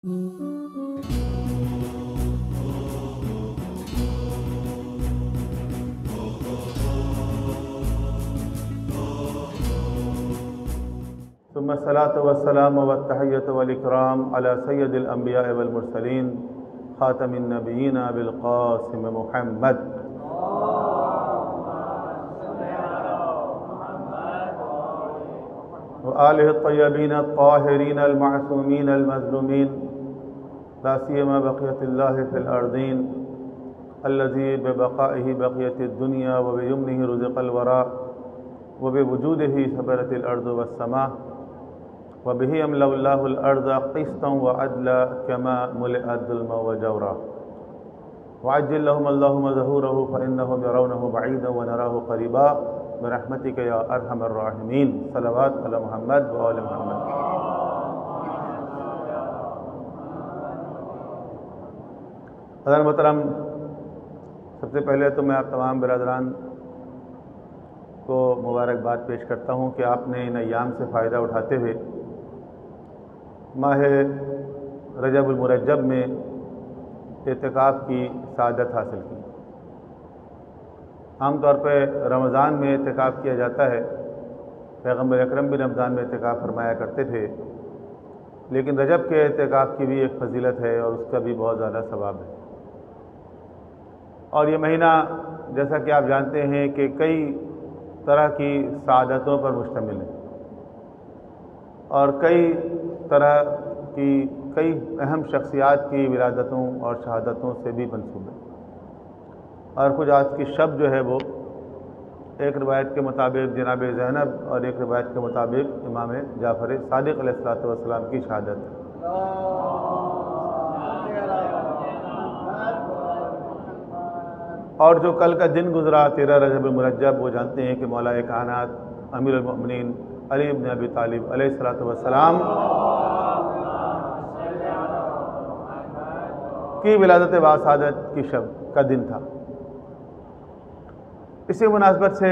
सुम्मस्सलातु वस्सलामु वत्तहिय्यतु वल इकराम अला सय्यदिल अंबिया वल मुरसलीन खातमिन नबिय्यीन अबिल क़ासिम मुहम्मद व आलिहि तय्यबीन अत्ताहिरीन अल मासूमीन अल मज़लूमीन ला सियमा बक़ियतुल्लाहि फ़िल अर्दीन अल्लज़ी बिबक़ाइहि बक़ियतुद दुनिया व बियमनिहि रुज़िक़ल वरा व बिवजूदिहि सबरतिल अर्दु वस्समा व बिही अमलउल्लाहुल अर्ज़ क़िस्तन व अदला कमा मुलिअत ज़ुल्मन व जौरा व अज्जिल लहुम अल्लाहुम्मा ज़हूरहु फ़इन्नहुम यरौनहु बഈदन व नराहु क़रीबा बिरहमतिका या अरहमर राहिमीन। सल्लल्लाहु अला मुहम्मद व आले मुहम्मद। हज़रत मोहतरम, सबसे पहले तो मैं आप तमाम बिरादरान को मुबारकबाद पेश करता हूँ कि आपने इन अय्याम से फ़ायदा उठाते हुए माह रजबुल मुरज्जब में एतिकाफ़ की सआदत हासिल की। आम तौर पर रमज़ान में एतिकाफ़ किया जाता है, पैगम्बर अकरम भी रमज़ान में एतिकाफ़ फरमाया करते थे, लेकिन रजब के एतिकाफ़ की भी एक फ़जीलत है और उसका भी बहुत ज़्यादा सवाब है। और ये महीना जैसा कि आप जानते हैं कि कई तरह की सआदतों पर मुश्तमिल है और कई तरह की कई अहम शख्सियात की विलादतों और शहादतों से भी मंसूब है। और कुछ आज की शब जो है वो एक रिवायत के मुताबिक जनाब ज़ैनब और एक रिवायत के मुताबिक इमाम जाफ़र सादिक़ अलैहिस्सलातु वस्सलाम की शहादत है। और जो कल का दिन गुजरा 13 रजब मुरज्जब, वो जानते हैं कि मौला कायनात अमीरुल मोमिनीन अली इब्न अबी तालिब अलैहिस्सलातु वस्सलाम की विलादत बासादत की शब का दिन था। इसी मुनासबत से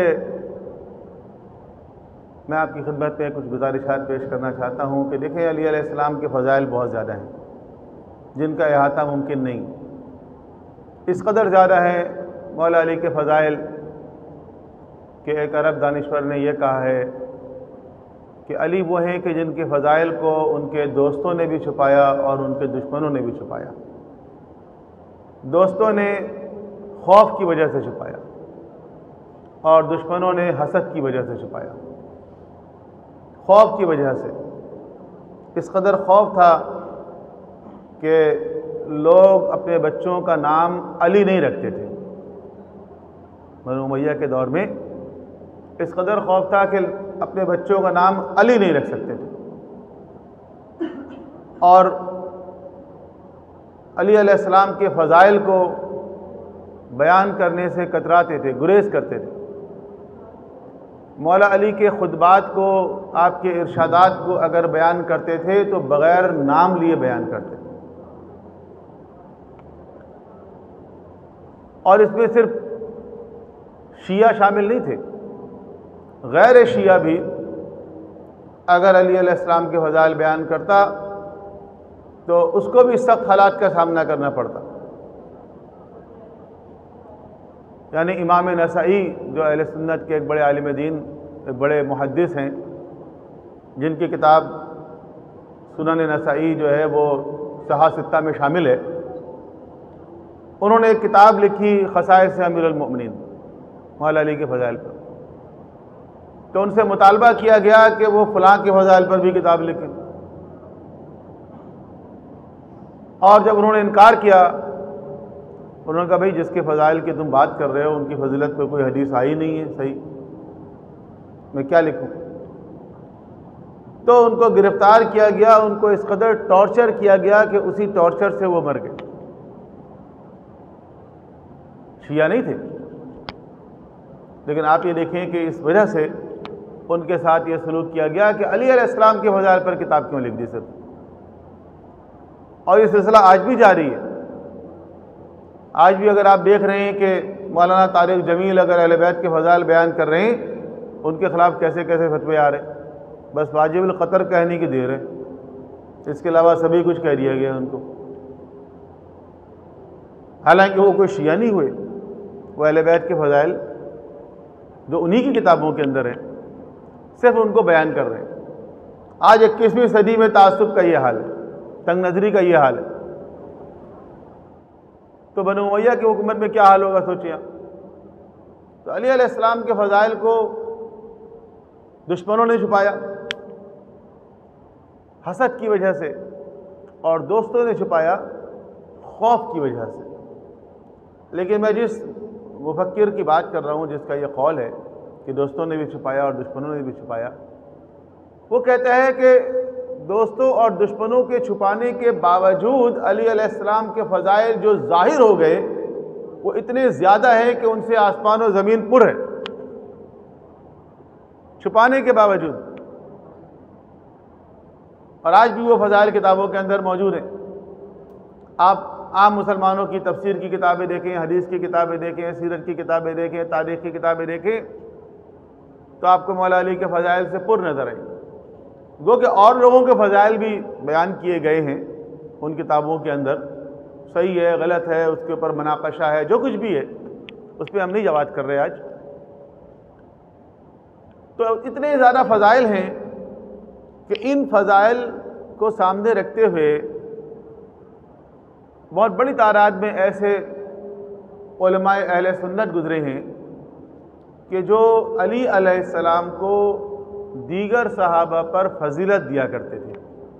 मैं आपकी खिदमत में कुछ गुजारिशात पेश करना चाहता हूँ कि देखें, अली अलैहिस्सलाम के फ़ज़ाइल बहुत ज़्यादा हैं जिनका अहाता मुमकिन नहीं। इस कदर ज़्यादा है मौला अली के फ़ज़ाइल कि एक अरब दानिश्वर ने यह कहा है कि अली वो हैं कि जिनके फ़ज़ाइल को उनके दोस्तों ने भी छुपाया और उनके दुश्मनों ने भी छुपाया। दोस्तों ने खौफ की वजह से छुपाया और दुश्मनों ने हसद की वजह से छुपाया। खौफ की वजह से इस कदर खौफ था कि लोग अपने बच्चों का नाम अली नहीं रखते थे। बनु उमय्या के दौर में इस कदर खौफ था कि अपने बच्चों का नाम अली नहीं रख सकते थे और अली अलैहिस्सलाम के फ़ज़ाइल को बयान करने से कतराते थे, गुरेज करते थे। मौला अली के खुतबात को, आपके इरशादात को अगर बयान करते थे तो बग़ैर नाम लिए बयान करते थे। और इसमें सिर्फ शिया शामिल नहीं थे, गैर शिया भी अगर अली अलैहिस्सलाम के फ़ज़ाइल बयान करता तो उसको भी सख्त हालात का सामना करना पड़ता। यानी इमाम नसाई जो अहले सुन्नत के एक बड़े आलिम दीन, एक बड़े मुहद्दिस हैं, जिनकी किताब सुनन नसाई जो है वो सहा सित्ता में शामिल है, उन्होंने एक किताब लिखी ख़साइस अमीरुल मोमिनीन मौला अली के फ़ज़ाइल पर। तो उनसे मुतालबा किया गया कि वो फ़लाँ के फ़ज़ाइल पर भी किताब लिखें और जब उन्होंने इनकार किया, उन्होंने कहा भाई जिसके फ़ज़ाइल की तुम बात कर रहे हो उनकी फजीलत पे कोई हदीस आई नहीं है, सही मैं क्या लिखूं। तो उनको गिरफ्तार किया गया, उनको इस कदर टॉर्चर किया गया कि उसी टॉर्चर से वो मर गए। शिया नहीं थे, लेकिन आप ये देखें कि इस वजह से उनके साथ ये सलूक किया गया कि अली अलैहिस्सलाम के फ़ज़ाइल पर किताब क्यों लिख दी सिर्फ। और ये सिलसिला आज भी जारी है। आज भी अगर आप देख रहे हैं कि मौलाना तारिक जमील अगर अहले बैत के फ़ज़ाइल बयान कर रहे हैं, उनके ख़िलाफ़ कैसे कैसे फतवे आ रहे हैं, बस वाजिबुल क़त्ल कहने की देर है। इसके अलावा सभी कुछ कह दिया गया उनको। हालांकि वो कोई शिया नहीं हुए, वो अहले बैत के फ़ज़ाइल जो उन्हीं की किताबों के अंदर हैं सिर्फ उनको बयान कर रहे हैं। आज 21वीं सदी में तासुब का ये हाल है, तंग नज़री का ये हाल है, तो बनु उमय्या की हुकूमत में क्या हाल होगा सोचिए। तो अली अलैहिस्सलाम के फ़ज़ाइल को दुश्मनों ने छुपाया हसद की वजह से, और दोस्तों ने छुपाया खौफ की वजह से। लेकिन मैं जिस मुफक्किर की बात कर रहा हूँ, जिसका ये कौल है कि दोस्तों ने भी छुपाया और दुश्मनों ने भी छुपाया, वो कहता है कि दोस्तों और दुश्मनों के छुपाने के बावजूद अली अलैहिस्सलाम के फ़ज़ाइल जो ज़ाहिर हो गए वो इतने ज़्यादा हैं कि उनसे आसमान और ज़मीन पुर है, छुपाने के बावजूद। और आज भी वो फ़ज़ाइल किताबों के अंदर मौजूद हैं। आप आम मुसलमानों की तफसीर की किताबें देखें, हदीस की किताबें देखें, सीरत की किताबें देखें, तारीख़ की किताबें देखें, तो आपको मौला अली के फ़ज़ाइल से पुर नज़र आएंगे। गो कि और लोगों के फ़ज़ाइल भी बयान किए गए हैं उन किताबों के अंदर, सही है गलत है उसके ऊपर मनाकशा है, जो कुछ भी है उस पर हम नहीं जवाब कर रहे आज। तो इतने ज़्यादा फ़ज़ाइल हैं कि इन फ़ज़ाइल को सामने रखते हुए बहुत बड़ी तादाद में ऐसे उलमाए अहले सुन्नत गुज़रे हैं कि जो अली अलैहिस्सलाम को दीगर सहाबा पर फजीलत दिया करते थे।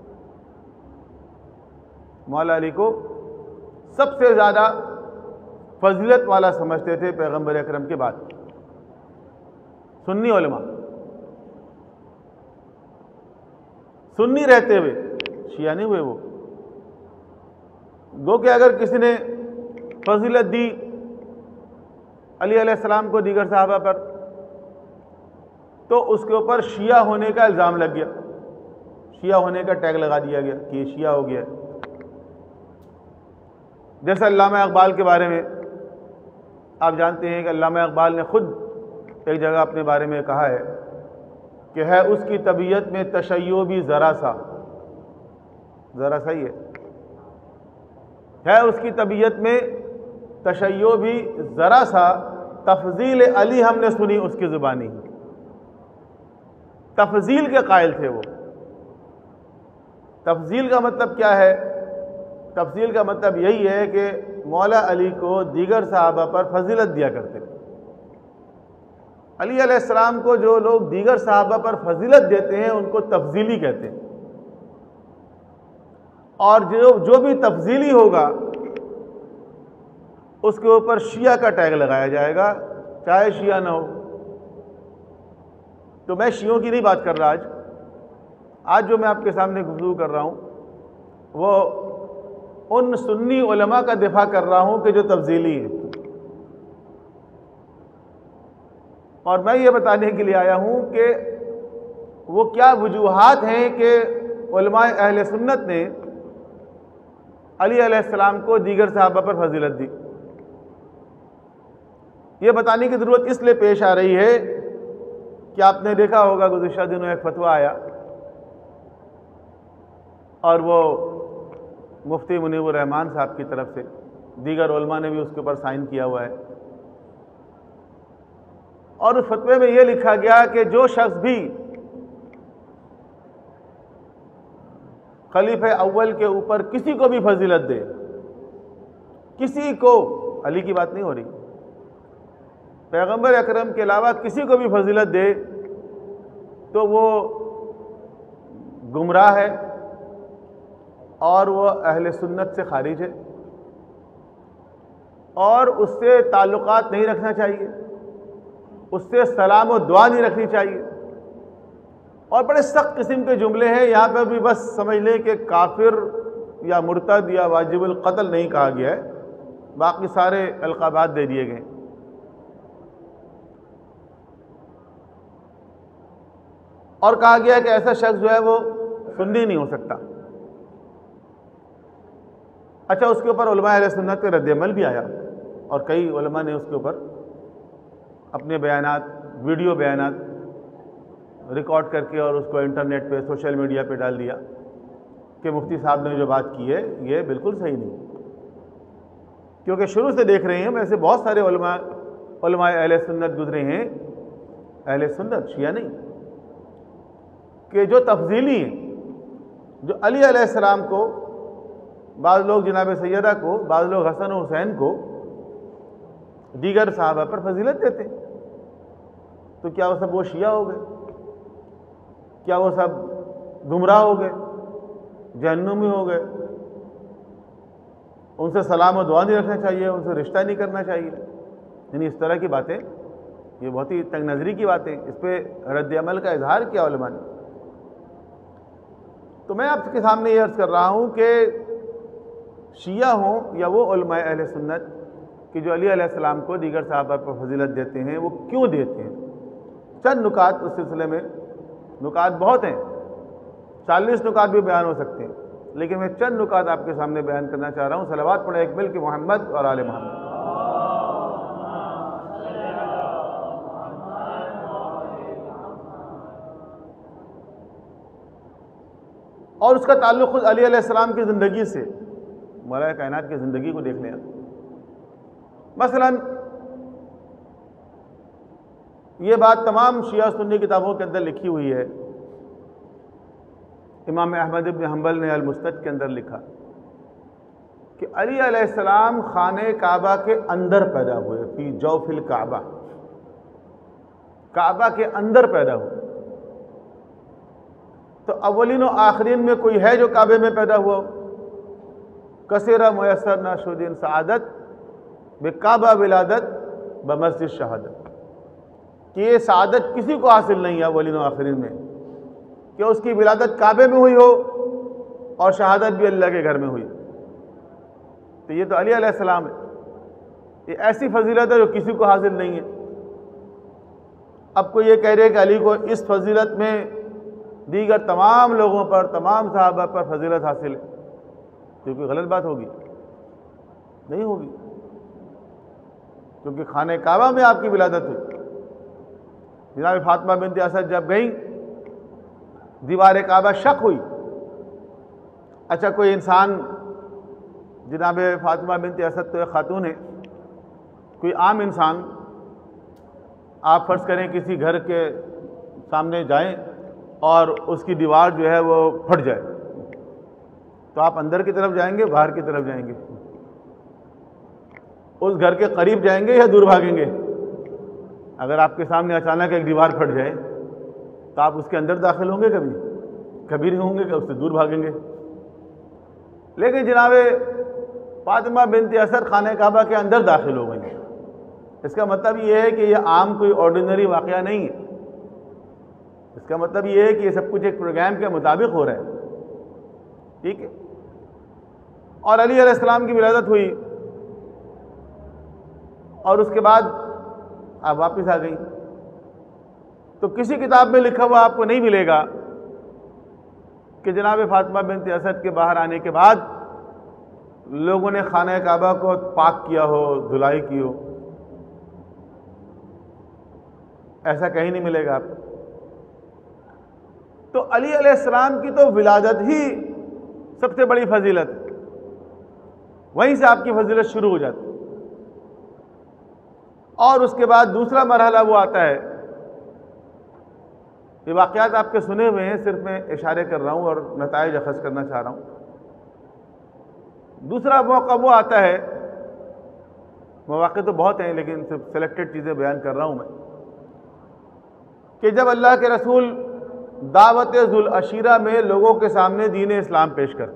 मौला अली को सबसे ज़्यादा फजीलत वाला समझते थे पैगंबर अकरम के बाद सुन्नी उलमा। सुन्नी रहते हुए शिया नहीं हुए वो। गो कि अगर किसी ने फजीलत दी अली अलैहिस्सलाम को दीगर सहाबा पर, तो उसके ऊपर शिया होने का इल्ज़ाम लग गया, शिया होने का टैग लगा दिया गया कि ये शिया हो गया। जैसे अल्लामा इक़बाल के बारे में आप जानते हैं कि अल्लामा इक़बाल ने खुद एक जगह अपने बारे में कहा है कि है उसकी तबीयत में तशय्यो भी ज़रा सा ही है उसकी तबीयत में तशय्यो भी ज़रा सा, तफजील अली हमने सुनी उसकी ज़ुबानी। तफजील के कायल थे वो। तफजील का मतलब क्या है? तफजील का मतलब यही है कि मौला अली को दीगर सहाबा पर फजीलत दिया करते थे। अली अलैहिस्सलाम को जो लोग दीगर सहाबा पर फजीलत देते हैं उनको तफजीली कहते हैं, और जो भी तफजीली होगा उसके ऊपर शिया का टैग लगाया जाएगा, चाहे शिया ना हो। तो मैं शियों की नहीं बात कर रहा आज जो मैं आपके सामने गुफ्तगू कर रहा हूँ वो उन सुन्नी उलमा का दिफा कर रहा हूँ कि जो तफजीली हैं। और मैं ये बताने के लिए आया हूँ कि वो क्या वजूहात हैं कि उलमाए अहले सुन्नत ने अली अलैहिस्सलाम को दीगर सहाबा पर फजीलत दी। ये बताने की ज़रूरत इसलिए पेश आ रही है कि आपने देखा होगा गुज़िश्ता दिनों एक फतवा आया और वो मुफ्ती मुनीबुर रहमान साहब की तरफ से, दीगर उलमा ने भी उसके ऊपर साइन किया हुआ है, और उस फतवे में ये लिखा गया कि जो शख्स भी खलीफे अव्वल के ऊपर किसी को भी फजीलत दे, किसी को, अली की बात नहीं हो रही, पैगंबर अकरम के अलावा किसी को भी फजीलत दे तो वो गुमराह है और वो अहले सुन्नत से खारिज है, और उससे ताल्लुकात नहीं रखना चाहिए, उससे सलाम और दुआ नहीं रखनी चाहिए। और बड़े सख्त किस्म के जुमले हैं। यहाँ पर भी बस समझ लें कि काफिर या मुर्तद या वाजिबुल कत्ल नहीं कहा गया है, बाकी सारे अलकाबात दे दिए गए। और कहा गया कि ऐसा शख्स जो है वो सुन्नी नहीं हो सकता। अच्छा, उसके ऊपर उलमा अहले सुन्नत के रद्द-ए-अमल भी आया और कई उलमा ने उसके ऊपर अपने बयानात, वीडियो बयानात रिकॉर्ड करके और उसको इंटरनेट पे, सोशल मीडिया पे डाल दिया। कि मुफ्ती साहब ने जो बात की है ये बिल्कुल सही नहीं, क्योंकि शुरू से देख रहे हैं हम, ऐसे बहुत सारे उलमा अहले सुन्नत गुजरे हैं, अहले सुन्नत शिया नहीं, कि जो तफजीली हैं, जो अली अलैहिस्सलाम को, बाज़ लोग जनाब सैयदा को, बाज़ लोग हसन और हुसैन को, दीगर सहाबा पर फजीलत देते हैं। तो क्या वो सब वो शिया हो गए? क्या वो सब गुमराह हो गए, जहन्नुमी हो गए? उनसे सलाम और दुआ नहीं रखना चाहिए, उनसे रिश्ता नहीं करना चाहिए? यानी इस तरह की बातें, ये बहुत ही तंग नज़री की बातें, इस पर रद्द अमल का इजहार किया उलमा ने। तो मैं आपके सामने ये अर्ज़ कर रहा हूँ कि शिया हों या वो उलमा अहले सुन्नत कि जो अली अलैहिस्सलाम को दीगर सहाबा पर फजीलत देते हैं, वो क्यों देते हैं? चंद नुकात उस सिलसिले में, नुकात बहुत हैं, 40 नुकात भी बयान हो सकते हैं, लेकिन मैं चंद नुकात आपके सामने बयान करना चाह रहा हूँ। सलावत पढ़े एक मिल के मोहम्मद और आले मोहम्मद। और उसका ताल्लुक़ खुद अली अलैहिस्सलाम की ज़िंदगी से, मौला कायनात की ज़िंदगी को देख लें। मसलन ये बात तमाम शिया सुन्नी किताबों के अंदर लिखी हुई है। इमाम अहमद इब्न हंबल ने अल-मुस्नद के अंदर लिखा कि अली अलैहिस्सलाम खाने काबा के अंदर पैदा हुए, फी जौफिल काबा, काबा के अंदर पैदा हुए। तो अव्वलीन और आखिरीन में कोई है जो काबे में पैदा हुआ? कसेरा मुयस्सर नाशुद्दीन सआदत बेकाबा विलादत बमस्जिद शहादत, कि ये सआदत किसी को हासिल नहीं है अव्वलीन और आखिरीन में कि उसकी विलादत काबे में हुई हो और शहादत भी अल्लाह के घर में हुई। तो ये तो अली अलैहिस्सलाम है, ये ऐसी फजीलत है जो किसी को हासिल नहीं है। अब कोई ये कह रहे कि अली को इस फजीलत में दीगर तमाम लोगों पर, तमाम सहाबा पर फजीलत हासिल है, तो कोई गलत बात होगी? नहीं होगी, क्योंकि खाने काबा में आपकी विलादत हुई। जनाब फातिमा बिन्त असद जब गई, दीवार काबा शक हुई। अच्छा, कोई इंसान, जनाब फातिमा बिन्त असद तो एक खातून है, कोई आम इंसान, आप फर्ज करें किसी घर के सामने जाएं और उसकी दीवार जो है वो फट जाए, तो आप अंदर की तरफ जाएंगे, बाहर की तरफ जाएंगे? उस घर के करीब जाएंगे या दूर भागेंगे? अगर आपके सामने अचानक एक दीवार फट जाए तो आप उसके अंदर दाखिल होंगे? कभी नहीं होंगे, कि उससे दूर भागेंगे। लेकिन जनाब फातिमा बिन्त असद खाने काबा के अंदर दाखिल हो गई। इसका मतलब ये है कि यह आम कोई ऑर्डिनरी वाक़या नहीं है। इसका मतलब ये है कि ये सब कुछ एक प्रोग्राम के मुताबिक हो रहा है, ठीक है। और अली अलैहिस्सलाम की विलादत हुई और उसके बाद आप वापस आ गई। तो किसी किताब में लिखा हुआ आपको नहीं मिलेगा कि जनाब फातिमा बिन्त असद के बाहर आने के बाद लोगों ने खाना काबा को पाक किया हो, धुलाई की हो। ऐसा कहीं नहीं मिलेगा आपको। तो अली अलैहिस्सलाम की तो विलादत ही सबसे बड़ी फजीलत है, वहीं से आपकी फजीलत शुरू हो जाती है। और उसके बाद दूसरा मरहला वो आता है, ये वाक़यात आपके सुने हुए हैं, सिर्फ मैं इशारे कर रहा हूँ और नताइज अखज़ करना चाह रहा हूँ। दूसरा मौका वो आता है, मौक़े तो बहुत हैं लेकिन सिर्फ सेलेक्टेड चीज़ें बयान कर रहा हूँ मैं, कि जब अल्लाह के रसूल दावत ज़ुल अशीरा में लोगों के सामने दीन इस्लाम पेश करते,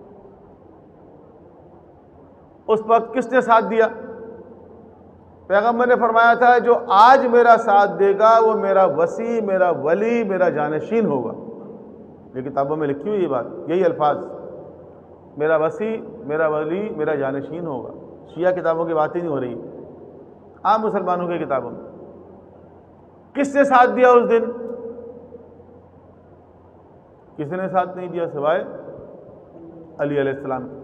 उस वक्त किसने साथ दिया? पैगम्बर ने फरमाया था, जो आज मेरा साथ देगा वो मेरा वसी, मेरा वली, मेरा जानशीन होगा। ये किताबों में लिखी हुई ये बात, यही अल्फाज, मेरा वसी, मेरा वली, मेरा जानशीन होगा। शिया किताबों की बात ही नहीं हो रही, आम मुसलमानों की किताबों में। किसने साथ दिया उस दिन? किसी ने साथ नहीं दिया सिवाय अली अलैहिस्सलाम के।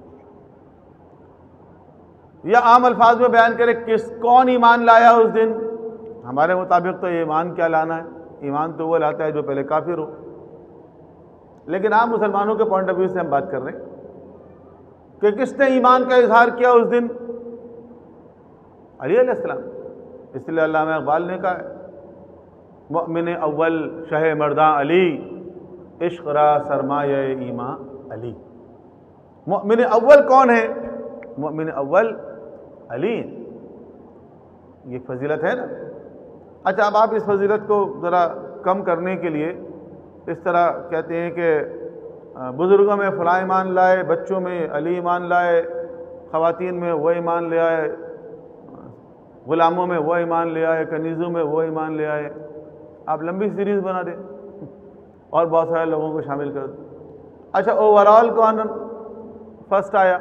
या आम अल्फाज में बयान करें, कौन ईमान लाया उस दिन? हमारे मुताबिक तो ईमान क्या लाना है, ईमान तो वो लाता है जो पहले काफिर हो। लेकिन आप मुसलमानों के पॉइंट ऑफ व्यू से हम बात कर रहे हैं कि किसने ईमान का इजहार किया उस दिन? अली अलैहिस्सलाम। इसलिए अल्लामा इक़बाल ने कहा मुअमिन अव्वल शह मर्दा अली, इश्क़ रा सरमाया ईमा अली। मुअमिन अव्वल कौन है? मुअमिन अव्वल अली। ये फजीलत है ना। अच्छा, अब आप इस फजीलत को ज़रा कम करने के लिए इस तरह कहते हैं कि बुज़ुर्गों में फ़लाँ ईमान लाए, बच्चों में अली ईमान लाए, ख़वातीन में वो ईमान ले आए, ग़ुलामों में वो ईमान ले आए, कनीज़ों में वो ईमान ले आए। आप लंबी सीरीज़ बना दें और बहुत सारे लोगों को शामिल कर दें। अच्छा, ओवरऑल कौन फर्स्ट आया?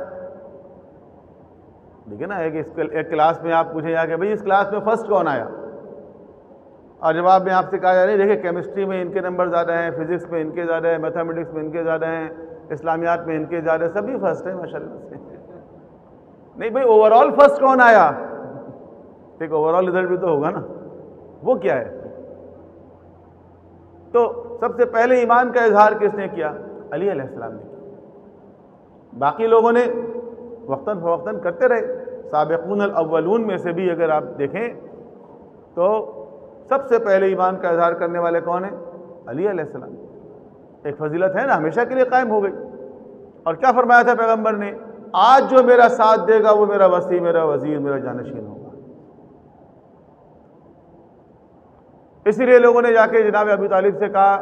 देखिए ना, एक क्लास में आप पूछे जाके भाई इस क्लास में फर्स्ट कौन आया, और जवाब में आपसे कहा जा रहा है देखिए केमिस्ट्री में इनके नंबर ज़्यादा हैं, फिजिक्स में इनके ज़्यादा है, मैथमेटिक्स में इनके ज़्यादा हैं, इस्लामियात में इनके ज़्यादा है, सभी फर्स्ट हैं माशाल्लाह से। नहीं भाई, ओवरऑल फर्स्ट कौन आया? एक ओवरऑल रिजल्ट भी तो होगा ना, वो क्या है? तो सबसे पहले ईमान का इजहार किसने किया? अली अलैहिस्सलाम ने किया। बाकी लोगों ने वक्तन फवक्तन करते रहे। साबिक़ून अल अव्वलून में से भी अगर आप देखें तो सबसे पहले ईमान का इजहार करने वाले कौन है? अली अलैहिस्सलाम। एक फजीलत है ना, हमेशा के लिए कायम हो गई। और क्या फरमाया था पैगंबर ने? आज जो मेरा साथ देगा वो मेरा वसी, मेरा वजीर, मेरा जानशीन होगा। इसीलिए लोगों ने जाके जनाब अबू तालिब से कहा,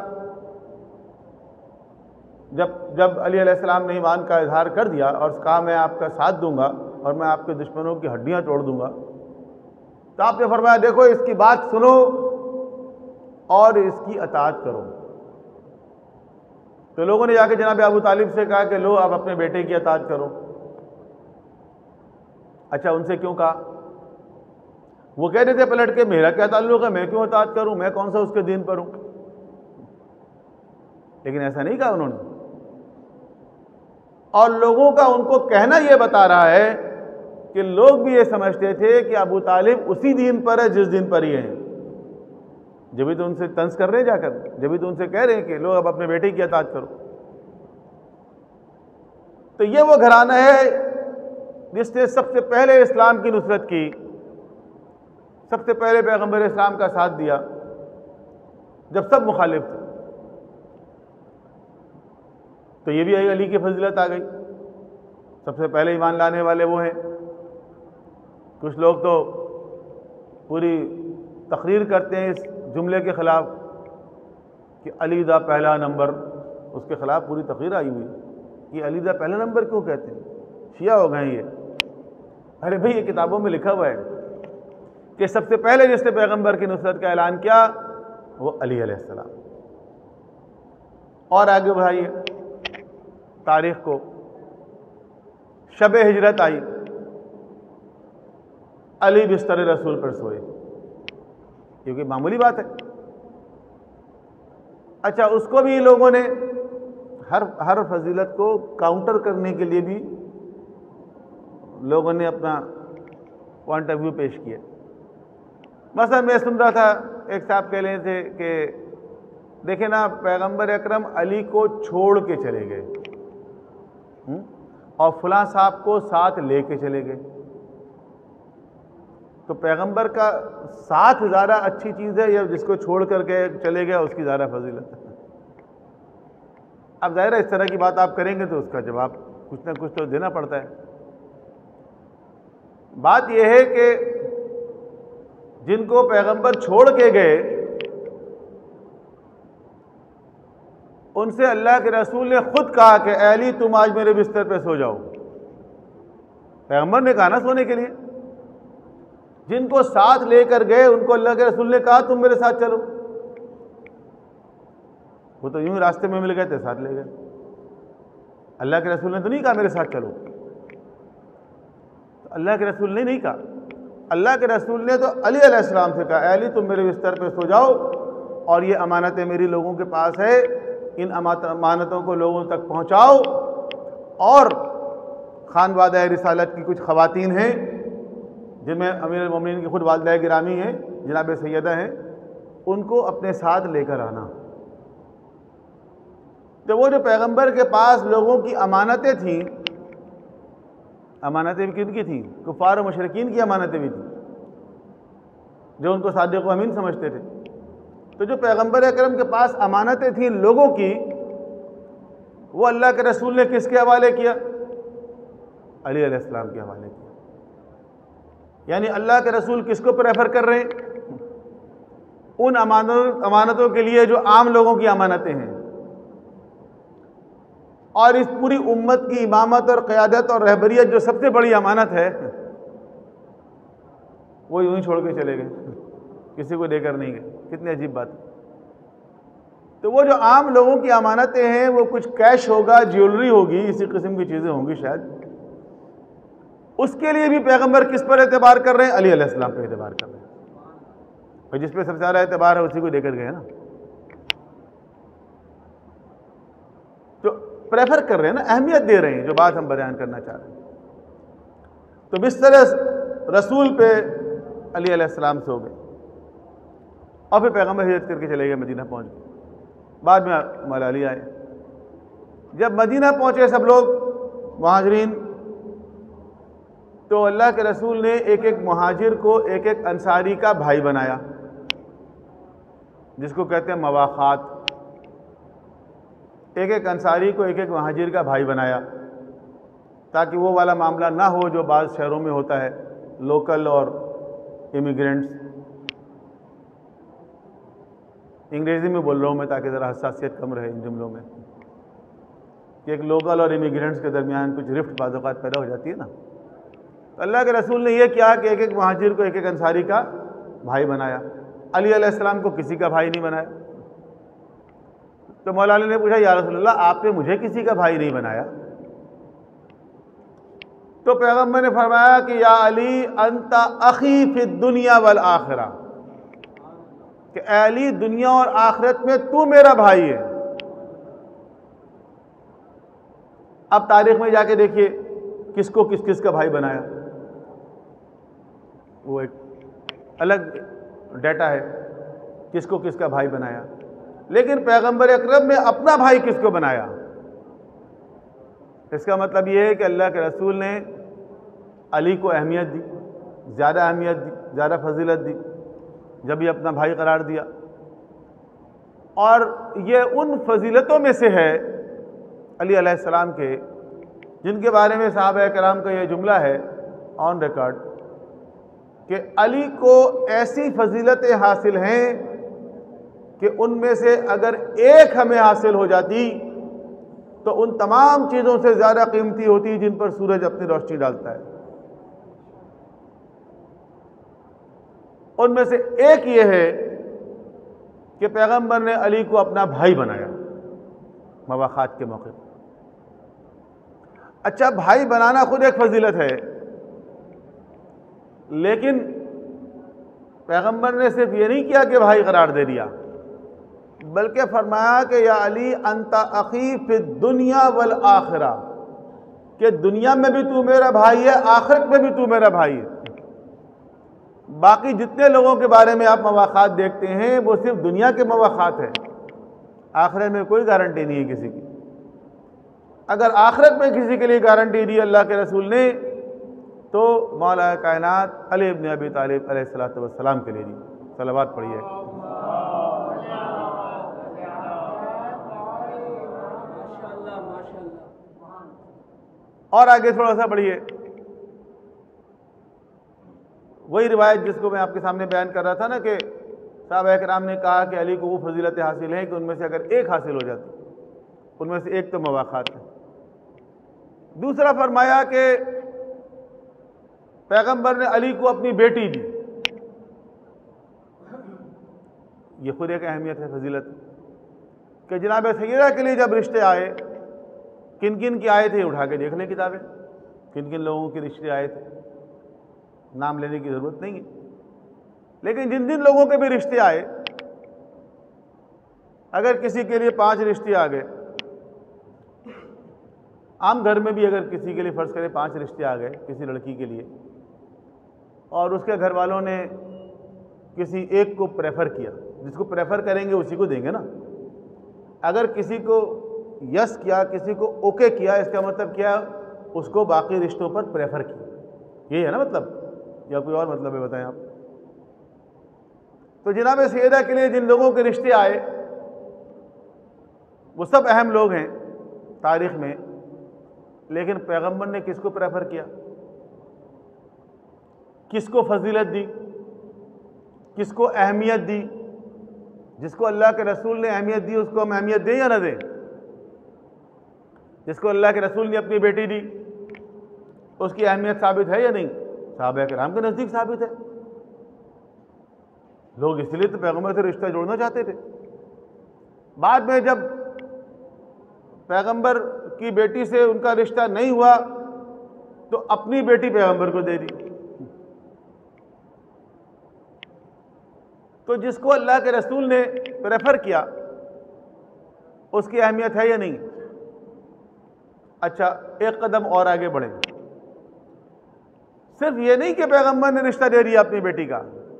जब अली अलैहिस्सलाम ने ईमान का इजहार कर दिया और कहा मैं आपका साथ दूंगा और मैं आपके दुश्मनों की हड्डियां तोड़ दूंगा, तो आपने फरमाया देखो इसकी बात सुनो और इसकी अताअत करो। तो लोगों ने जाके जनाब अबू तालिब से कहा कि लो अब अपने बेटे की अताअत करो। अच्छा, उनसे क्यों कहा? वो कह रहे थे पलट के मेरा क्या ताल्लुक है, मैं क्यों अताअत करूं, मैं कौन सा उसके दीन पर हूं। लेकिन ऐसा नहीं कहा उन्होंने। और लोगों का उनको कहना यह बता रहा है कि लोग भी ये समझते थे कि अबू तालिब उसी दीन पर है जिस दीन पर ही है। जब भी तो उनसे तंज कर रहे हैं जाकर, जब भी तो उनसे कह रहे हैं कि लोग अब अपने बेटे की अताअत करो। तो ये वो घराना है जिसने सबसे पहले इस्लाम की नुसरत की, सबसे पहले पैगंबर इस्लाम का साथ दिया जब सब मुखालिफ थे। तो ये भी अली की फजीलत आ गई। सबसे पहले ईमान लाने वाले वो हैं। कुछ लोग तो पूरी तकरीर करते हैं इस जुमले के ख़िलाफ़ कि अली दा पहला नंबर, उसके ख़िलाफ़ पूरी तकरीर आई हुई कि अली दा पहला नंबर क्यों कहते हैं, शिया हो गए ये। अरे भाई, ये किताबों में लिखा हुआ है कि सबसे पहले जिसने पैगंबर की नुसरत का ऐलान किया वो अली अलैहिस्सलाम। और आगे बढ़ाइए तारीख को, शब हिजरत आई, अली बिस्तर रसूल पर सोए, क्योंकि मामूली बात है। अच्छा, उसको भी लोगों ने हर फजीलत को काउंटर करने के लिए भी लोगों ने अपना पॉइंट ऑफ व्यू पेश किया। मसलन मैं सुन रहा था, एक साहब कह रहे थे कि देखे ना, पैगंबर अकरम अली को छोड़ के चले गए और फलां साहब को साथ लेके चले गए। तो पैगंबर का साथ ज़्यादा अच्छी चीज़ है या जिसको छोड़ करके चले गया उसकी ज़्यादा फजीलत है? अब ज़ाहिर है इस तरह की बात आप करेंगे तो उसका जवाब कुछ ना कुछ तो देना पड़ता है। बात यह है कि जिनको पैगंबर छोड़ के गए उनसे अल्लाह के रसूल ने खुद कहा कि अली तुम आज मेरे बिस्तर पे सो जाओ। पैगंबर ने कहा ना सोने के लिए। जिनको साथ लेकर गए उनको अल्लाह के रसूल ने कहा तुम मेरे साथ चलो। वो तो यूं ही रास्ते में मिल गए थे, साथ ले गए। अल्लाह के रसूल ने तो नहीं कहा मेरे साथ चलो। तो अल्लाह के रसूल ने नहीं कहा। अल्लाह के रसूल ने तो अली अलैहिस्सलाम से कहा अली तुम मेरे बिस्तर पे सो जाओ और ये अमानतें मेरी लोगों के पास है, इन अमानतों को लोगों तक पहुँचाओ। और खानवादा रिसालत की कुछ ख़वातीन हैं जिनमें अमीर मोमिनीन की खुद वालिदा गिरामी हैं, जनाब सैयदा हैं, उनको अपने साथ लेकर आना। तो वो जो पैगंबर के पास लोगों की अमानतें थीं, अमानतें भी किन की थीं? कुफार और मुशरिकीन की अमानतें भी थीं, जो उनको सादिक व अमीन समझते थे। तो जो पैगंबर अकरम के पास अमानतें थीं लोगों की, वो अल्लाह के रसूल ने किसके हवाले किया? अली अलैहिस्सलाम के हवाले किया। यानी अल्लाह के रसूल किसको प्रेफर कर रहे हैं? उन अमानतों के लिए जो आम लोगों की अमानतें हैं। और इस पूरी उम्मत की इमामत और क़यादत और रहबरियत जो सबसे बड़ी अमानत है, वो यूं ही छोड़ के चले गए, किसी को देकर नहीं गए। कितनी अजीब बात है। तो वो जो आम लोगों की अमानतें हैं, वो कुछ कैश होगा, ज्वेलरी होगी, इसी किस्म की चीज़ें होंगी शायद, उसके लिए भी पैगंबर किस पर एतबार कर रहे हैं? अली अलैहिस्सलाम पर एतबार कर रहे हैं। और जिस पे सबसे ज़्यादा एतबार है उसी को देकर गए ना, तो प्रेफर कर रहे हैं ना, अहमियत दे रहे हैं, जो बात हम बयान करना चाह रहे हैं। तो बिस्तर रसूल पे अली अलैहिस्सलाम से हो गए और फिर पैगंबर हिजरत करके चले गए, मदीना पहुंच गए। बाद में मौला अली आए। जब मदीना पहुंचे सब लोग मुहाजिरीन, तो अल्लाह के रसूल ने एक एक मुहाजिर को एक एक अंसारी का भाई बनाया, जिसको कहते हैं मवाखात। एक एक अंसारी को एक एक मुहाजिर का भाई बनाया, ताकि वो वाला मामला ना हो जो बाज़ शहरों में होता है, लोकल और इमिग्रेंट्स। अंग्रेज़ी में बोल रहा हूँ मैं ताकि ज़रा हसासियत कम रहे इन जुमलों में, कि एक लोकल और इमिग्रेंट्स के दरमियान कुछ रिफ्ट बाज़ औक़ात पैदा हो जाती है ना। तो अल्लाह के रसूल ने यह किया कि एक एक मुहाजिर को एक एक अंसारी का भाई बनाया। अली अलैहिस्सलाम को किसी का भाई नहीं बनाया। तो मौला अली ने पूछा, या रसूलल्लाह, आपने मुझे किसी का भाई नहीं बनाया? तो पैगंबर ने फरमाया कि या अली अंता अखी फिद दुनिया वल आखिरा, कि अली दुनिया और आखिरत में तू मेरा भाई है। अब तारीख में जाके देखिए किसको किस किस का भाई बनाया, वो एक अलग डाटा है, किसको किसका भाई बनाया। लेकिन पैगंबर अकरम ने अपना भाई किसको बनाया? इसका मतलब यह है कि अल्लाह के रसूल ने अली को अहमियत दी, ज़्यादा अहमियत दी, ज़्यादा फजीलत दी, जब ये अपना भाई करार दिया। और ये उन फजीलतों में से है अली अलैहिस्सलाम के, जिनके बारे में सहाबा कराम का यह जुमला है ऑन रिकॉर्ड कि अली को ऐसी फजीलतें हासिल हैं कि उनमें से अगर एक हमें हासिल हो जाती तो उन तमाम चीज़ों से ज़्यादा कीमती होती जिन पर सूरज अपनी रोशनी डालता है। उनमें से एक ये है कि पैगंबर ने अली को अपना भाई बनाया मवाखात के मौके पर। अच्छा, भाई बनाना खुद एक फजीलत है, लेकिन पैगंबर ने सिर्फ ये नहीं किया कि भाई करार दे दिया, बल्कि फरमाया कि या अली अंता अखी फिद दुनिया वल आखिरा, कि दुनिया में भी तू मेरा भाई है, आखिरत में भी तू मेरा भाई है। बाकी जितने लोगों के बारे में आप मवाखात देखते हैं वो सिर्फ दुनिया के मवाखात है, आखिरत में कोई गारंटी नहीं है किसी की। अगर आखिरत में किसी के लिए गारंटी दी अल्लाह के रसूल ने तो मौला कायनात अली इब्न अबी तालिब अलैहिस्सलातु वस्सलाम के लिए दी। सलावत पढ़िए। और आगे थोड़ा सा बढ़िए, वही रिवायत जिसको मैं आपके सामने बयान कर रहा था ना कि सहाबा किराम ने कहा कि अली को वो फजीलतें हासिल हैं कि उनमें से अगर एक हासिल हो जाती, उनमें से एक तो मवाखात है। दूसरा फरमाया कि पैगंबर ने अली को अपनी बेटी दी। ये खुद एक अहमियत है, फजीलत कि जनाब सैयदा के लिए जब रिश्ते आए, किन किन के आए थे उठा के देख लें किताबें, किन किन लोगों के रिश्ते आए थे, नाम लेने की ज़रूरत नहीं है। लेकिन जिन जिन लोगों के भी रिश्ते आए, अगर किसी के लिए 5 रिश्ते आ गए, आम घर में भी अगर किसी के लिए फ़र्ज़ करें 5 रिश्ते आ गए किसी लड़की के लिए, और उसके घर वालों ने किसी एक को प्रेफर किया, जिसको प्रेफर करेंगे उसी को देंगे ना। अगर किसी को यस किया, किसी को ओके किया, इसका मतलब क्या? उसको बाकी रिश्तों पर प्रेफर किया। यही है ना मतलब, या कोई और मतलब है? बताएं आप। तो जनाब सैयदा के लिए जिन लोगों के रिश्ते आए वो सब अहम लोग हैं तारीख में, लेकिन पैगंबर ने किसको प्रेफर किया, किसको फजीलत दी, किसको अहमियत दी? जिसको अल्लाह के रसूल ने अहमियत दी उसको हम अहमियत दें या ना दें? जिसको अल्लाह के रसूल ने अपनी बेटी दी उसकी अहमियत साबित है या नहीं? सहाबा किराम के नज़दीक साबित है। लोग इसलिए तो पैगंबर से रिश्ता जोड़ना चाहते थे। बाद में जब पैगंबर की बेटी से उनका रिश्ता नहीं हुआ तो अपनी बेटी पैगंबर को दे दी। तो जिसको अल्लाह के रसूल ने प्रेफर किया उसकी अहमियत है या नहीं? अच्छा, एक कदम और आगे बढ़े। सिर्फ ये नहीं कि पैगंबर ने रिश्ता दे दिया अपनी बेटी का,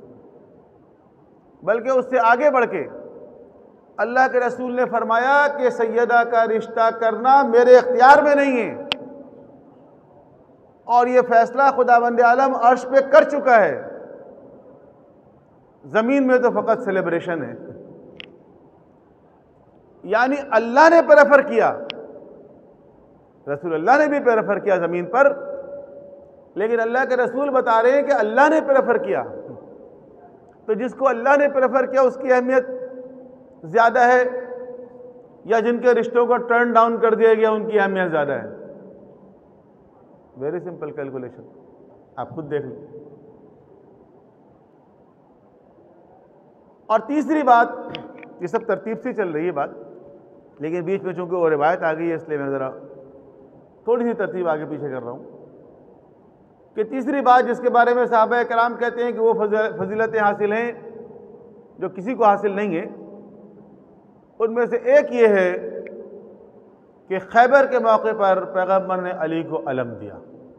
बल्कि उससे आगे बढ़ के अल्लाह के रसूल ने फरमाया कि सैयदा का रिश्ता करना मेरे इख्तियार में नहीं है, और ये फैसला खुदावंद आलम अर्श पे कर चुका है। जमीन में तो फकत सेलिब्रेशन है। यानी अल्लाह ने प्रेफर किया, रसूल अल्लाह ने भी प्रेफर किया जमीन पर, लेकिन अल्लाह के रसूल बता रहे हैं कि अल्लाह ने प्रेफर किया। तो जिसको अल्लाह ने प्रेफर किया उसकी अहमियत ज्यादा है, या जिनके रिश्तों को टर्न डाउन कर दिया गया उनकी अहमियत ज्यादा है? वेरी सिंपल कैलकुलेशन, आप खुद देख लो। और तीसरी बात, ये सब तरतीब से चल रही है बात, लेकिन बीच में चूंकि वो रिवायत आ गई है इसलिए मैं ज़रा थोड़ी सी तरतीब आगे पीछे कर रहा हूँ कि तीसरी बात जिसके बारे में सहाबा कराम कहते हैं कि वो फजीलतें हासिल हैं जो किसी को हासिल नहीं है, उनमें से एक ये है कि खैबर के मौके पर पैगंबर ने अली को अलम दिया।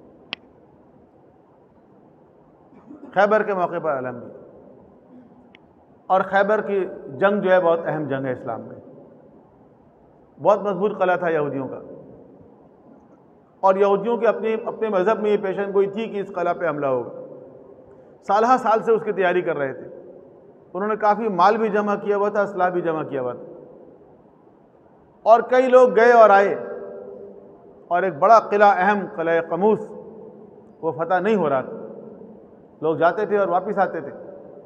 खैबर के मौके पर अलम दिया, और खैबर की जंग जो है बहुत अहम जंग है इस्लाम में। बहुत मजबूत कला था यहूदियों का, और यहूदियों की अपने मज़हब में ये पेशन गोई थी कि इस कला पे हमला होगा। साल साल से उसकी तैयारी कर रहे थे। उन्होंने काफ़ी माल भी जमा किया हुआ था, असलाह भी जमा किया हुआ था, और कई लोग गए और आए, और एक बड़ा किला, अहम किला कमूस, वो फतह नहीं हो रहा था। लोग जाते थे और वापस आते थे।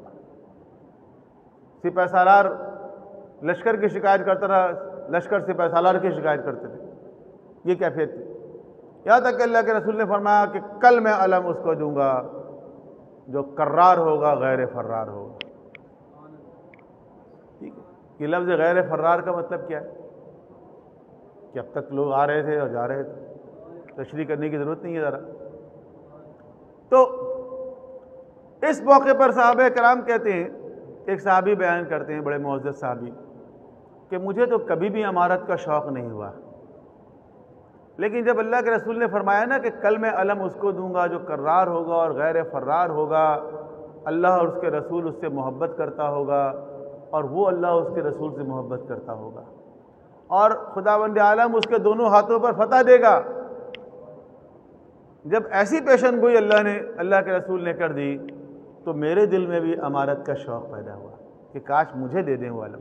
सिपाही सालार लश्कर की शिकायत करता था, लश्कर सिपाही सालार की शिकायत करते थे। ये कैफियत थी। यहाँ तक कि अल्लाह के रसूल ने फरमाया कि कल मैं अलम उसको दूंगा जो कर्रार होगा, गैर फर्रार होगा। ठीक है, ये लफ्ज़ गैर फर्रार का मतलब क्या है? कि अब तक लोग आ रहे थे और जा रहे थे, तशरीह करने की ज़रूरत नहीं है ज़रा। तो इस मौके पर साहबे कराम कहते हैं, एक साहबी बयान करते हैं, बड़े मुअज़्ज़ज़ साहबी, कि मुझे तो कभी भी अमारत का शौक़ नहीं हुआ, लेकिन जब अल्लाह के रसूल ने फरमाया ना कि कल मैं अलम उसको दूंगा जो कर्रार होगा और गैर फर्रार होगा, अल्लाह और उसके रसूल उससे मोहब्बत करता होगा और वो अल्लाह उसके रसूल से मोहब्बत करता होगा, और खुदावंद आलम उसके दोनों हाथों पर फतह देगा। जब ऐसी पेशन गोई अल्लाह के रसूल ने कर दी तो मेरे दिल में भी अमारत का शौक़ पैदा हुआ कि काश मुझे दे दें वो अलम।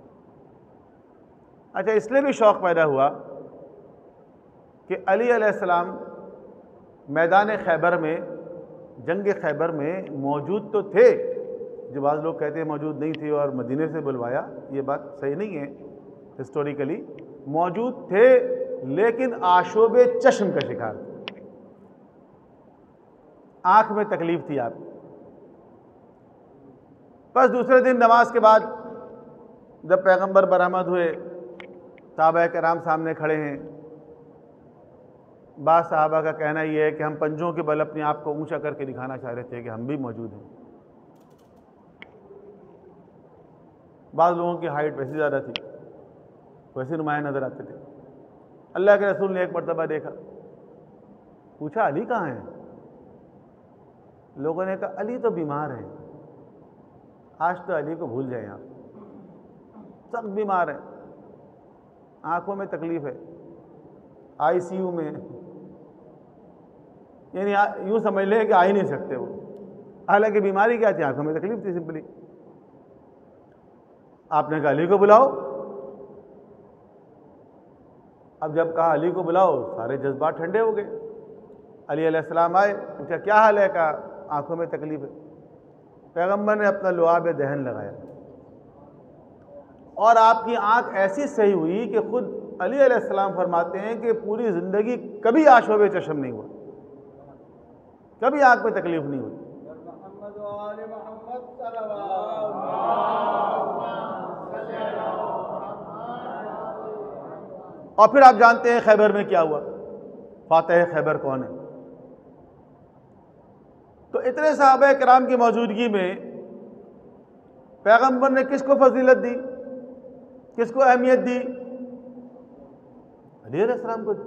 अच्छा, इसलिए भी शौक़ पैदा हुआ कि अली अलैहिस्सलाम मैदान खैबर में, जंग खैबर में मौजूद तो थे, जो बाज़ लोग कहते हैं मौजूद नहीं थे और मदीने से बुलवाया, ये बात सही नहीं है। हिस्टोरिकली मौजूद थे, लेकिन आशोबे चश्म का शिकार थे, आंख में तकलीफ थी आपको। बस दूसरे दिन नमाज के बाद जब पैगंबर बरामद हुए, सहाबा किराम सामने खड़े हैं। बाद साहबा का कहना यह है कि हम पंजों के बल अपने आप को ऊंचा करके दिखाना चाह रहे थे कि हम भी मौजूद हैं। बाद लोगों की हाइट वैसी ज़्यादा थी, वैसे नुमाया नजर आते थे। अल्लाह के रसूल ने एक मरतबा देखा, पूछा अली कहाँ हैं? लोगों ने कहा अली तो बीमार हैं। आज तो अली को भूल जाए, आप सख्त बीमार हैं। आंखों में तकलीफ है, आईसीयू में, यानी यूं समझ लें कि आ ही नहीं सकते वो। हालांकि बीमारी क्या थी? आंखों में तकलीफ थी सिंपली। आपने कहा अली को बुलाओ। अब जब कहा अली को बुलाओ, सारे जज्बात ठंडे हो गए। अली अलैहिस्सलाम आए, पूछा क्या हाल है? कहा आंखों में तकलीफ है। पैगंबर ने अपना लुआब दहन लगाया और आपकी आंख ऐसी सही हुई कि खुद अली अलैहिस्सलाम फरमाते हैं कि पूरी जिंदगी कभी आशोब चशम नहीं हुआ, कभी आंख में तकलीफ नहीं हुई। और फिर आप जानते हैं खैबर में क्या हुआ, फातह खैबर कौन है? तो इतने सहाबा किराम की मौजूदगी में पैगंबर ने किसको फजीलत दी, किसको अहमियत दी? अली अलैहिस्सलाम को दी,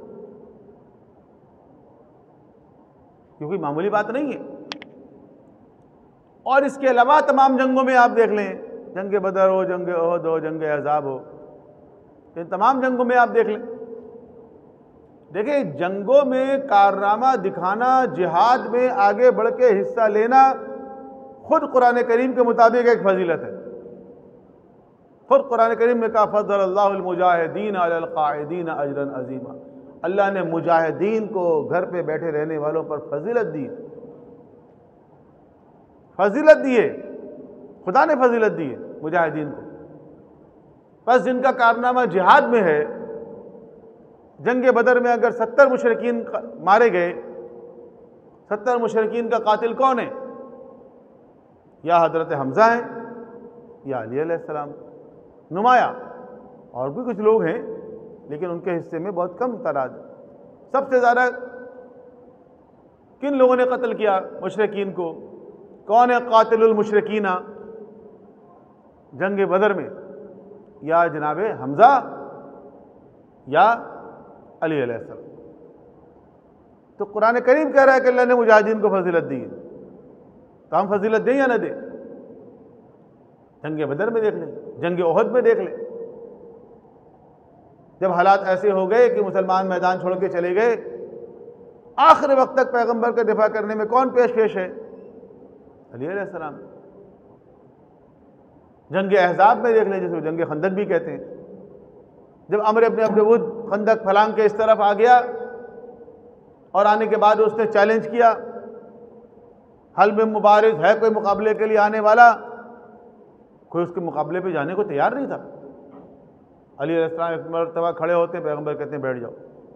क्योंकि मामूली बात नहीं है। और इसके अलावा तमाम जंगों में आप देख लें, जंग बदर हो, जंग ओहद हो, जंग अहज़ाब हो, इन तमाम जंगों में आप देख लें, देखिए जंगों में कारनामा दिखाना, जिहाद में आगे बढ़ के हिस्सा लेना खुद कुरान करीम के मुताबिक एक फजीलत है। खुद कुरान करीम ने कहा फज़्ज़लल्लाहुल मुजाहिदीन अलल क़ाइदीन अजरन अज़ीमा, अल्लाह ने मुजाहिदीन को, घर पे बैठे रहने वालों पर फजीलत दी, फजीलत दी है, खुदा ने फजीलत दी है मुजाहिदीन को। बस जिनका कारनामा जिहाद में है, जंग बदर में अगर 70 मुशरिकीन मारे गए, 70 मुशरिकीन का कातिल कौन है? या हजरत हमजा है या अली अलैहिस्सलाम, नुमाया और भी कुछ लोग हैं, लेकिन उनके हिस्से में बहुत कम तादाद। सबसे ज़्यादा किन लोगों ने कत्ल किया मुशरिकीन को? कौन है कातिलुल मुशरिकीना जंग बदर में? या जनाब हमजा या अली अलैहिस्सलाम। तो कुरान करीम कह रहा है कि अल्लाह ने मुजाहिदीन को फजीलत दी है, तो हम फजीलत दें या न दें? जंग बदर में देख लें, जंग ओहद में देख लें, जब हालात ऐसे हो गए कि मुसलमान मैदान छोड़ के चले गए, आखिरी वक्त तक पैगंबर का दिफा करने में कौन पेश है? अली अलैहिस्सलाम। जंग अहज़ाब में देख लें, जिसको जंग खंदक भी कहते हैं, जब अमर इब्न अब्द वुद खंदक फलांग के इस तरफ आ गया और आने के बाद उसने चैलेंज किया, हल में मुबारिज है कोई मुकाबले के लिए आने वाला? कोई उसके मुकाबले पे जाने को तैयार नहीं था। अली अलैहिस्सलाम एक मरतबा खड़े होते, पैगंबर कहते हैं बैठ जाओ।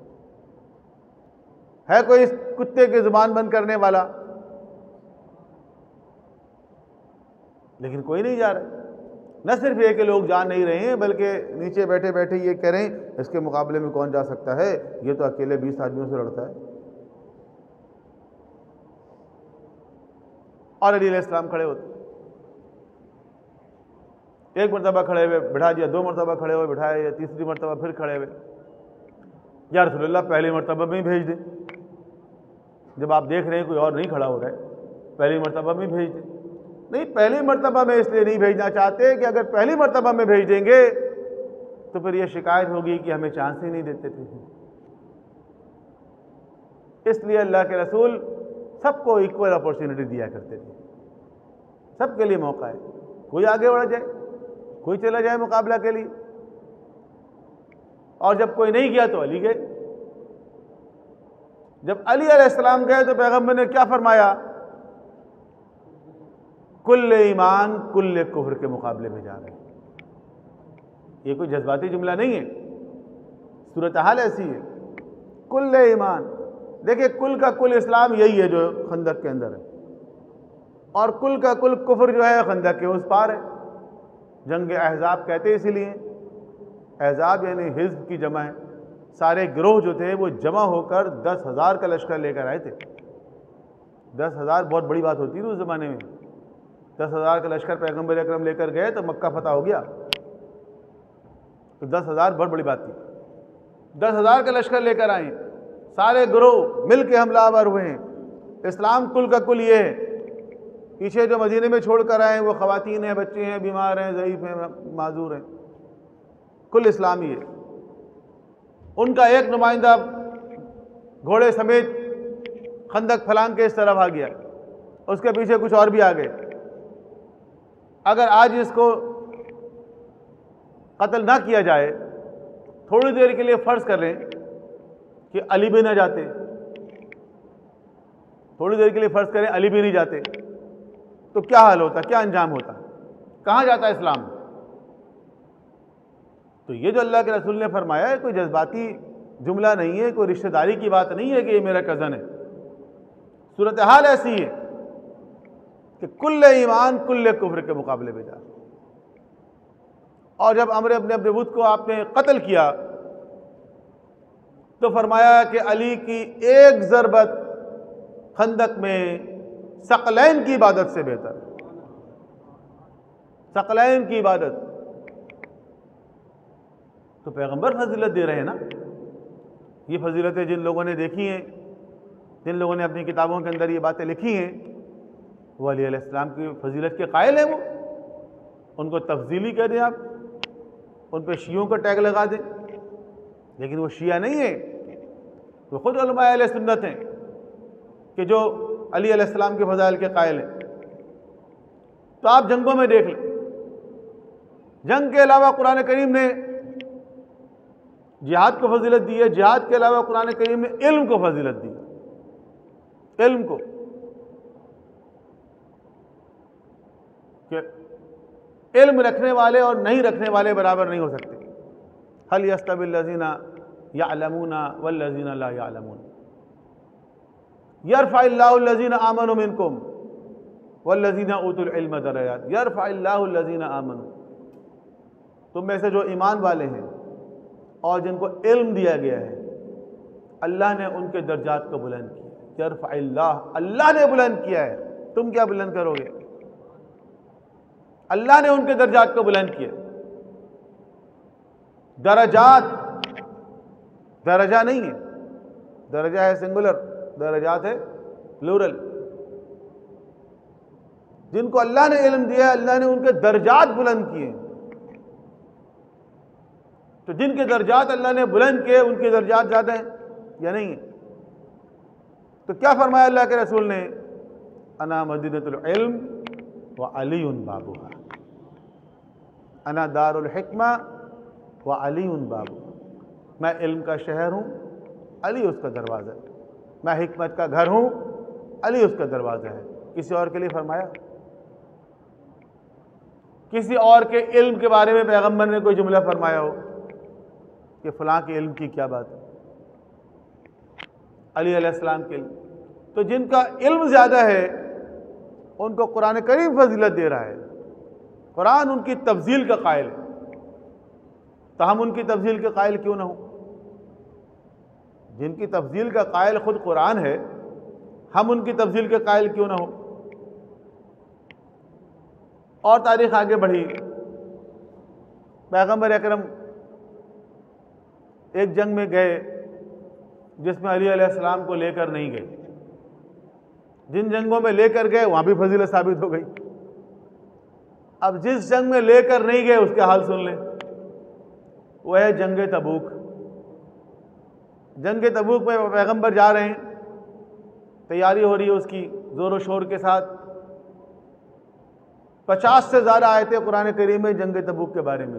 है कोई इस कुत्ते की जुबान बंद करने वाला? लेकिन कोई नहीं जा रहा। न सिर्फ ये कि लोग जा नहीं रहे हैं, बल्कि नीचे बैठे बैठे ये कह रहे हैं इसके मुकाबले में कौन जा सकता है, ये तो अकेले 20 आदमियों से लड़ता है। और अली अलैहिस्सलाम खड़े होते, एक मरतबा खड़े हुए बिठा दिया, 2 मरतबा खड़े हुए बिठाए, या तीसरी मरतबा फिर खड़े हुए। या रसूलुल्लाह पहली मरतबा में ही भेज दें, जब आप देख रहे हैं कोई और नहीं खड़ा हो रहा है, पहली मरतबा में भेज दें। नहीं, पहली मरतबा में इसलिए नहीं भेजना चाहते कि अगर पहली मरतबा में भेज देंगे तो फिर यह शिकायत होगी कि हमें चांस ही नहीं देते थे। इसलिए अल्लाह के रसूल सबको इक्वल अपॉर्चुनिटी दिया करते थे, सबके लिए मौका है, कोई आगे बढ़ जाए, कोई चला जाए मुकाबला के लिए। और जब कोई नहीं गया तो अली गए। जब अली अलैहिस्सलाम गए तो पैगंबर ने क्या फरमाया? कुल्ले ईमान कुल्ले कुफ्र के मुकाबले में जा रहे हैं। ये कोई जज्बाती जुमला नहीं है, सूरत हाल ऐसी है। कुल्ले ईमान, देखिए कुल का कुल इस्लाम यही है जो खंदक के अंदर है, और कुल का कुल कुफ्र जो है खंदक के उस पार है। जंग अहज़ाब कहते इसीलिए, अहज़ाब यानी हिज़्ब की जमा है। सारे गिरोह जो थे वो जमा होकर 10,000 का लश्कर लेकर आए थे। 10,000 बहुत बड़ी बात होती थी उस ज़माने में। 10,000 का लश्कर पैगंबर अकरम लेकर गए तो मक्का फतह हो गया, तो 10,000 बहुत बड़ी बात थी। 10,000 का लश्कर लेकर आए, सारे गिरोह मिल के हमलावर हुए हैं। इस्लाम कुल का कुल ये है। पीछे जो मदीने में छोड़ कर आए वो ख़वातीन हैं, बच्चे हैं, बीमार हैं, ज़ईफ़ हैं, माजूर हैं, कुल इस्लामी है। उनका एक नुमाइंदा घोड़े समेत खंदक फलांग के इस तरफ आ गया, उसके पीछे कुछ और भी आ गए। अगर आज इसको कत्ल ना किया जाए, थोड़ी देर के लिए फर्ज कर लें कि अली भी ना जाते, थोड़ी देर के लिए फर्ज करें अली भी नहीं जाते, तो क्या हाल होता, क्या अंजाम होता, कहां जाता इस्लाम? तो ये जो अल्लाह के रसूल ने फरमाया है कोई जज्बाती जुमला नहीं है, कोई रिश्तेदारी की बात नहीं है कि ये मेरा कज़न है। सूरत हाल ऐसी है कि कुल्ले ईमान कुल्ले कुफ्र के मुकाबले में जा। और जब अमर इब्न अब्द वुद को आपने कत्ल किया तो फरमाया कि अली की एक ज़रबत खंदक में सकलैन की इबादत से बेहतर है। सकलैन की इबादत तो पैगंबर फजीलत दे रहे हैं ना। ये फजीलतें जिन लोगों ने देखी हैं, जिन लोगों ने अपनी किताबों के अंदर ये बातें लिखी हैं, वो अली अलैहिस्सलाम की फजीलत के कायल हैं। वो उनको तफजीली कह दें आप, उन पे शियों का टैग लगा दें, लेकिन वो शिया नहीं है, वो खुद उलमा अहले सुन्नत हैं कि जो अली अलैहिस्सलाम के फजाइल के कायल हैं। तो आप जंगों में देख लें, जंग के अलावा कुरान करीम ने जिहाद को फजीलत दी है, जिहाद के अलावा कुरान करीम ने इल्म को फजीलत दी है, इल्म को, कि इल्म रखने वाले और नहीं रखने वाले बराबर नहीं हो सकते। हल यस्तविल्लज़ीना यअलमूना वल्लज़ीना ला यअलमून यरफ़इल्लाहु अल्लज़ीना आमनू मिनकुम वल्लज़ीना उतुल इल्म दरजात यरफ़इल्लाहु अल्लज़ीना आमनू। तुम में से जो ईमान वाले हैं और जिनको इल्म दिया गया है, अल्लाह ने उनके दर्जात को बुलंद किया। यरफ़इल्लाह, अल्लाह ने बुलंद किया है, तुम क्या बुलंद करोगे? अल्लाह ने उनके दर्जात को बुलंद किया। दरजात, दरजा नहीं है, दरजा है सिंगुलर, दरजात है प्लूरल। जिनको अल्लाह ने इल्म दिया है, अल्लाह ने उनके दर्जात बुलंद किए। तो जिनके दर्जात अल्लाह ने बुलंद किए, उनके दर्जात ज्यादा हैं या नहीं है? तो क्या फरमाया अल्लाह के रसूल ने? अना मदीनतुल इल्म व अलीउन बाबुहा, अना दारुल हिक्मा व अलीउन बाबुहा। मैं इल्म का शहर हूँ, अली उसका दरवाज़ा है। मैं हिकमत का घर हूँ, अली उसका दरवाज़ा है। किसी और के लिए फरमाया? किसी और के इल्म के बारे में पैगम्बर ने कोई जुमला फरमाया हो कि फलां के इल्म की क्या बात है? अली अलैहिस्सलाम के इल्म। तो जिनका इल्म ज़्यादा है उनको कुरान करीम फजीलत दे रहा है, कुरान उनकी तफजील का कायल है। तो हम उनकी तफजील के कायल क्यों ना हो? जिनकी तफजील का कायल खुद कुरान है, हम उनकी तफजील के कायल क्यों ना हो? और तारीख आगे बढ़ी। पैगंबर अकरम एक जंग में गए जिसमें अली अलैहिस्सलाम को लेकर नहीं गए। जिन जंगों में लेकर गए वहां भी फजीलत साबित हो गई। अब जिस जंग में लेकर नहीं गए उसके हाल सुन लें। वह है जंग तबूक। जंग तबूक में पैगंबर जा रहे हैं, तैयारी हो रही है उसकी जोर शोर के साथ। 50 से ज़्यादा आयतें कुरान करीम में जंग तबूक के बारे में।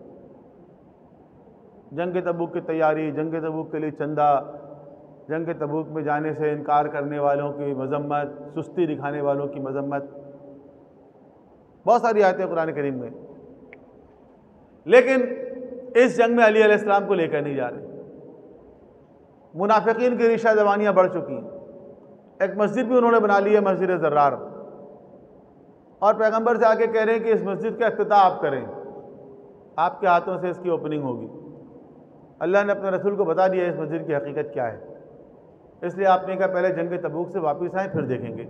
जंग तबूक की तैयारी, जंग तबूक के लिए चंदा, जंग तबूक में जाने से इनकार करने वालों की मजम्मत, सुस्ती दिखाने वालों की मजम्मत, बहुत सारी आयतें कुरान करीम में। लेकिन इस जंग में अली अलैहिस्सलाम को लेकर नहीं जा रहे। मुनाफिकीन की रिशा जवानियाँ बढ़ चुकी हैं। एक मस्जिद भी उन्होंने बना ली है, मस्जिद ज़र्रार, और पैगंबर से आके कह रहे हैं कि इस मस्जिद का इफ्तिताह आप करें, आपके हाथों से इसकी ओपनिंग होगी। अल्लाह ने अपने रसूल को बता दिया इस मस्जिद की हकीकत क्या है, इसलिए आपने कहा पहले जंग तबूक से वापस आए फिर देखेंगे।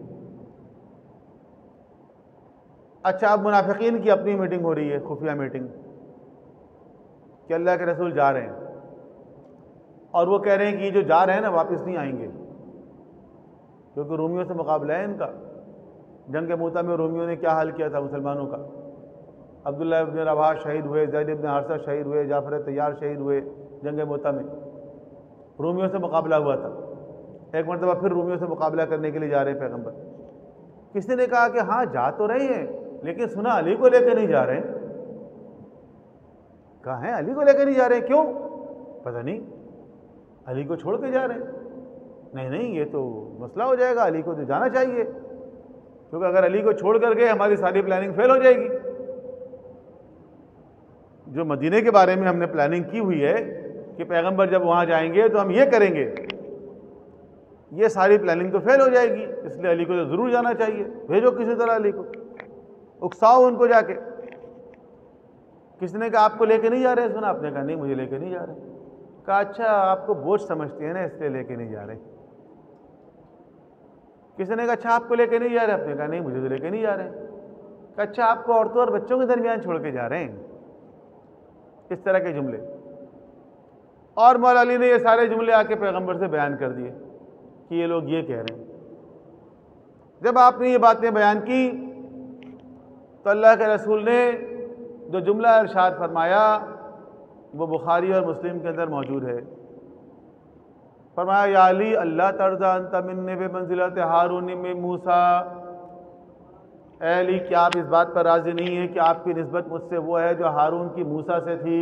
अच्छा, अब मुनाफिकीन की अपनी मीटिंग हो रही है, खुफिया मीटिंग, कि अल्लाह के रसूल जा रहे हैं और वो कह रहे हैं कि ये जो जा रहे हैं ना वापस नहीं आएंगे, क्योंकि रोमियों से मुकाबला है इनका। जंग मूता में रोमियों ने क्या हाल किया था मुसलमानों का। अब्दुल्लाह इब्न रवाहा शहीद हुए, ज़ैद इब्न हारिसा शहीद हुए, जाफर तैयार शहीद हुए जंग मूता में। रूमियों से मुकाबला हुआ था। एक मरतबा फिर रूमियों से मुकाबला करने के लिए जा रहे हैं पैगंबर। किसी ने कहा कि हाँ जा तो रहे हैं, लेकिन सुना अली को लेकर नहीं जा रहे हैं। कहा है अली को लेकर नहीं जा रहे हैं, क्यों? पता नहीं, अली को छोड़ के जा रहे हैं। नहीं नहीं, ये तो मसला हो जाएगा, अली को तो जाना चाहिए, क्योंकि अगर अली को छोड़ कर गए हमारी सारी प्लानिंग फेल हो जाएगी। जो मदीने के बारे में हमने प्लानिंग की हुई है कि पैगंबर जब वहां जाएंगे तो हम ये करेंगे, ये सारी प्लानिंग तो फेल हो जाएगी, इसलिए अली को तो जरूर जाना चाहिए। भेजो किसी तरह अली को, उकसाओ उनको जाके। किसी ने कहा आपको लेके नहीं जा रहे? सुना, आपने कहा नहीं मुझे लेके नहीं जा रहे। कहा अच्छा आपको बोझ समझते हैं ना, इसलिए लेके नहीं जा रहे। किसी ने कहा अच्छा आपको लेके नहीं जा रहे? आपने कहा नहीं मुझे तो लेके नहीं जा रहे। कहा अच्छा आपको औरतों और बच्चों के दरमियान छोड़ के जा रहे हैं। इस तरह के जुमले, और मौला अली ने ये सारे जुमले आके पैगंबर से बयान कर दिए कि ये लोग ये कह रहे हैं। जब आपने ये बातें बयान की तो अल्लाह के रसूल ने जो जुमला इरशाद फरमाया वो बुखारी और मुस्लिम के अंदर मौजूद है। फरमाया या अली अल्लाह तर्ज़ा अंत मिन्नी बिमंज़िलति हारून मिन मूसा, ए अली क्या आप इस बात पर राज़ी नहीं है कि आपकी निस्बत मुझसे वो है जो हारून की मूसा से थी।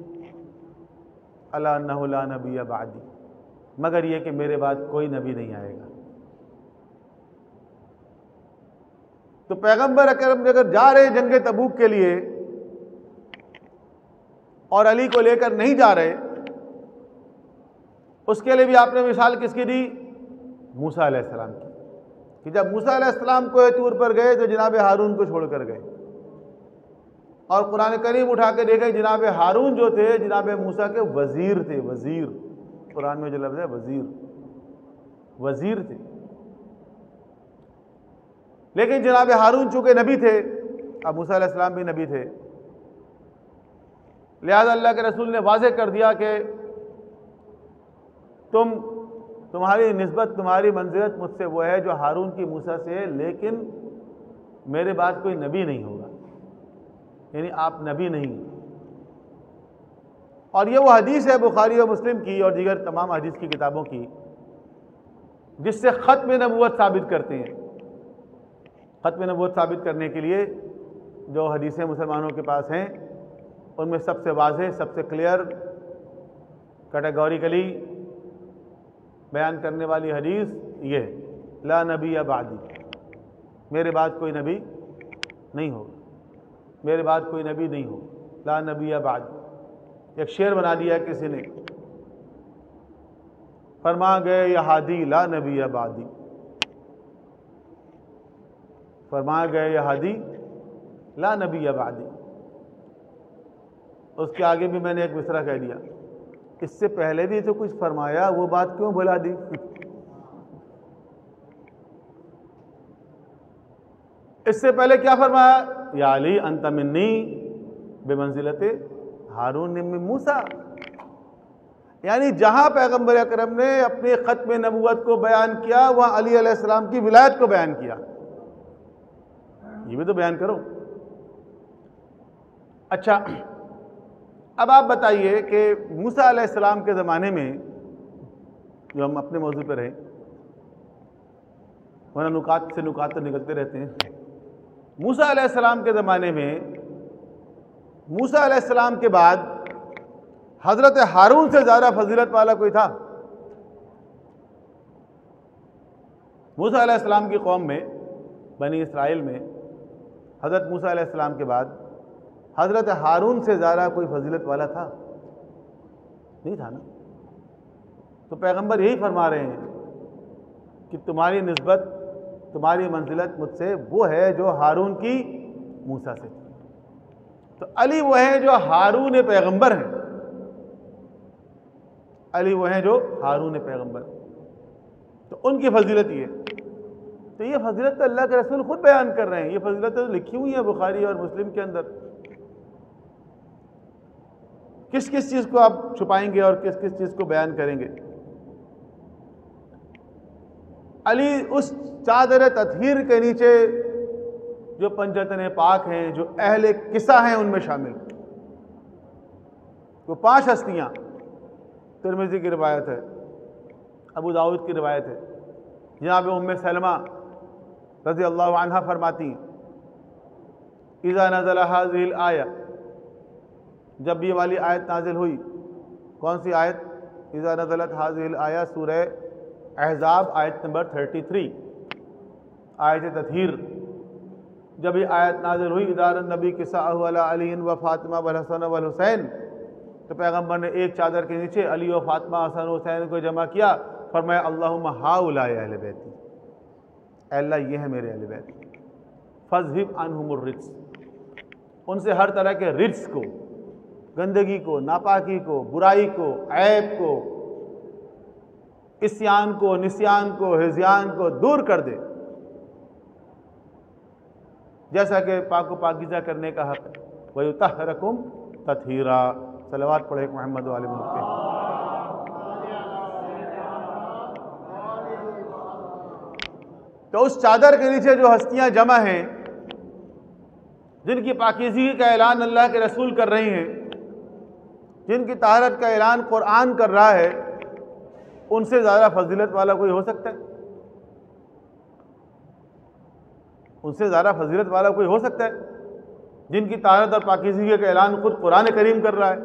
अला अन्नहु ला नबिय्य बादी, मगर ये कि मेरे बाद कोई नबी नहीं आएगा। तो पैगंबर अकरम अगर जा रहे जंगे तबूक के लिए और अली को लेकर नहीं जा रहे, उसके लिए भी आपने मिसाल किसकी दी? मूसा अलैहिस्सलाम की, कि जब मूसा अलैहिस्सलाम को तूर पर गए तो जनाब हारून को छोड़कर गए, और कुरान करीम उठा के देखे जनाब हारून जो थे जनाब मूसा के वजीर थे। वजीर, कुरान में जो लफ्ज़ है वजीर, वजीर थे। लेकिन जनाब हारून चूंकि नबी थे, अब मूसा अलैहिस्सलाम भी नबी थे, लिहाजा अल्लाह के रसूल ने वाज़ेह कर दिया कि तुम्हारी निस्बत, तुम्हारी मंजिलत मुझसे वो है जो हारून की मूसा से है, लेकिन मेरे बाद कोई नबी नहीं होगा, यानी आप नबी नहीं। और ये वो हदीस है बुखारी और मुस्लिम की और दीगर तमाम हदीस की किताबों की जिससे ख़त्म नबूवत साबित करते हैं। ख़त्म नबूवत साबित करने के लिए जो हदीसें मुसलमानों के पास हैं उनमें सबसे वाज़ेह, सबसे क्लियर, कैटेगोरिकली बयान करने वाली हदीस ये है, ला नबी बादी, मेरे बाद कोई नबी नहीं होगा, मेरे बाद कोई नबी नहीं हो। ला नबी बादी, एक शेर बना दिया किसी ने, फरमा गए या हादी ला नबी बादी, फरमा गए या हादी ला नबी बादी। उसके आगे भी मैंने एक मिसरा कह दिया, इससे पहले भी तो कुछ फरमाया, वो बात क्यों भुला दी? इससे पहले क्या फरमाया? या अली अंत मिन्नी बिमंज़िलति हारून मिन मूसा, यानी जहां पैगंबर अकरम ने अपने ख़त्म नबूवत को बयान किया वहां अली अलैहिस्सलाम की विलायत को बयान किया। ये भी तो बयान करो। अच्छा, अब आप बताइए कि मूसा अलैहिस्सलाम के ज़माने में, जो हम अपने मौजू पर हैं, वरना नुकात से नुकात तो निकलते रहते हैं। मूसा अलैहिस्सलाम के ज़माने में, मूसा अलैहिस्सलाम के बाद हज़रत हारून से ज़्यादा फजीलत वाला कोई था? मूसा अलैहिस्सलाम की कौम में, बनी इसराइल में, हज़रत मूसा अलैहिस्सलाम के बाद हज़रत हारून से ज़्यादा कोई फजीलत वाला था? नहीं था ना। तो पैगंबर यही फरमा रहे हैं कि तुम्हारी निस्बत, तुम्हारी मंजिलत मुझसे वो है जो हारून की मूसा से थी। तो अली वो हैं जो हारून पैगंबर हैं, अली वो हैं जो हारून पैगंबर, तो उनकी फजीलत ये। तो ये फजीलत तो अल्लाह के रसूल खुद बयान कर रहे हैं, ये फजीलत तो लिखी हुई है बुखारी और मुस्लिम के अंदर। किस किस चीज़ को आप छुपाएंगे और किस किस चीज़ को बयान करेंगे? अली उस चादर तत्हीर के नीचे जो पंजतन पाक हैं, जो अहले किस्सा हैं, उनमें शामिल। वो 5 हस्तियां, तिरमिज़ी की रिवायत है, अबू दाऊद की रिवायत है। जनाब उम्मे सलमा रज़ी अल्लाह अन्हा फरमाती, इज़ा नज़ल हाज़िहिल आया, जब ये वाली आयत नाजिल हुई। कौन सी आयत? इज़ा नज़लत हाज़िहिल आया, सूरह अहज़ाब आयत नंबर 33, आयत तत्हीर। जब ये आयत नाजिल हुई, इदार नबी किस्साहु अला अली व फातिमा वल हसन वल हुसैन, तो पैगम्बर ने एक चादर के नीचे अली व फातिमा हसन हुसैन को जमा किया। फरमाया अल्लाहुम्मा हाउलाए अहले बैती, अल्लाह ये है मेरे अहले बैत, फज़हिब अन्हुमुर रिज्स, उनसे हर तरह के रिज्स को, गंदगी को, नापाकी को, बुराई को, ऐब को, इस्यान को, निस्यान को, हिज़यान को दूर कर दे, जैसा कि पाक पाकीज़ा करने का हक़ है। वयुतहरकुम तत्हीरा, सलवात पढ़े मोहम्मद वाले मुल्क। तो उस चादर के नीचे जो हस्तियां जमा हैं, जिनकी पाकीज़गी का ऐलान अल्लाह के रसूल कर रही हैं, जिनकी ताहरत का ऐलान कुरान कर रहा है, उनसे ज़्यादा फजीलत वाला कोई हो सकता है? उनसे ज़्यादा फजीलत वाला कोई हो सकता है? जिनकी ताहरत और पाकीज़गी का ऐलान खुद कुरान करीम कर रहा है।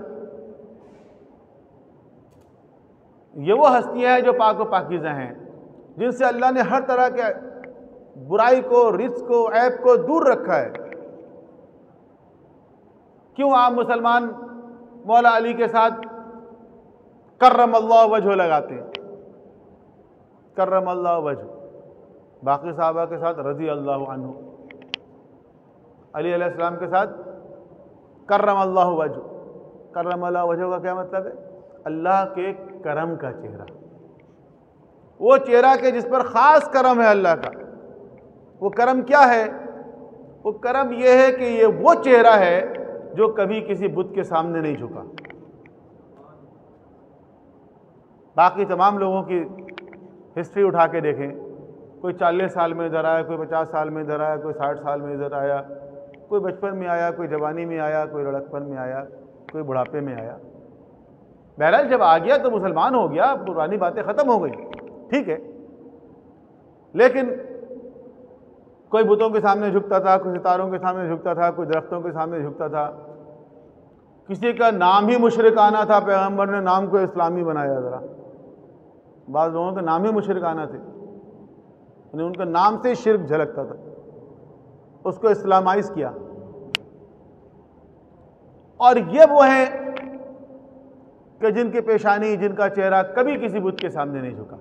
ये वो हस्तियां हैं जो पाक व पाकीज़ा हैं, जिनसे अल्लाह ने हर तरह के बुराई को, रिज्स को, ऐब को दूर रखा है। क्यों आप मुसलमान मौला अली के साथ कर्रमल्लाहु वजहू लगाते हैं? कर्रमल्लाहु वजहू, बाकी साहबा के साथ रज़ी अल्लाहु अन्हु, अली अलैहिस्सलाम के साथ कर्रमल्लाहु वजहू। कर्रमल्लाहु वजहू का क्या मतलब है? अल्लाह के करम का चेहरा, वो चेहरा के जिस पर ख़ास करम है अल्लाह का। वो करम क्या है? वो करम ये है कि ये वो चेहरा है जो कभी किसी बुत के सामने नहीं झुका। बाकी तमाम लोगों की हिस्ट्री उठा के देखें, कोई 40 साल में इधर आया, कोई 50 साल में इधर आया, कोई 60 साल में इधर आया, कोई बचपन में आया, कोई जवानी में आया, कोई लड़कपन में आया, कोई बुढ़ापे में आया। बहरहाल जब आ गया तो मुसलमान हो गया, पुरानी बातें ख़त्म हो गई, ठीक है। लेकिन कोई बुतों के सामने झुकता था, कोई सितारों के सामने झुकता था, कोई दरख्तों के सामने झुकता था, किसी का नाम ही मुशरिकाना था, पैगंबर ने नाम को इस्लामी बनाया। ज़रा बाज़ लोगों के नाम ही मुशरिकाना थे, उनका नाम से शिर्क झलकता था, उसको इस्लामाइज किया। और ये वो हैं कि जिनकी पेशानी, जिनका चेहरा कभी किसी बुत के सामने नहीं झुका।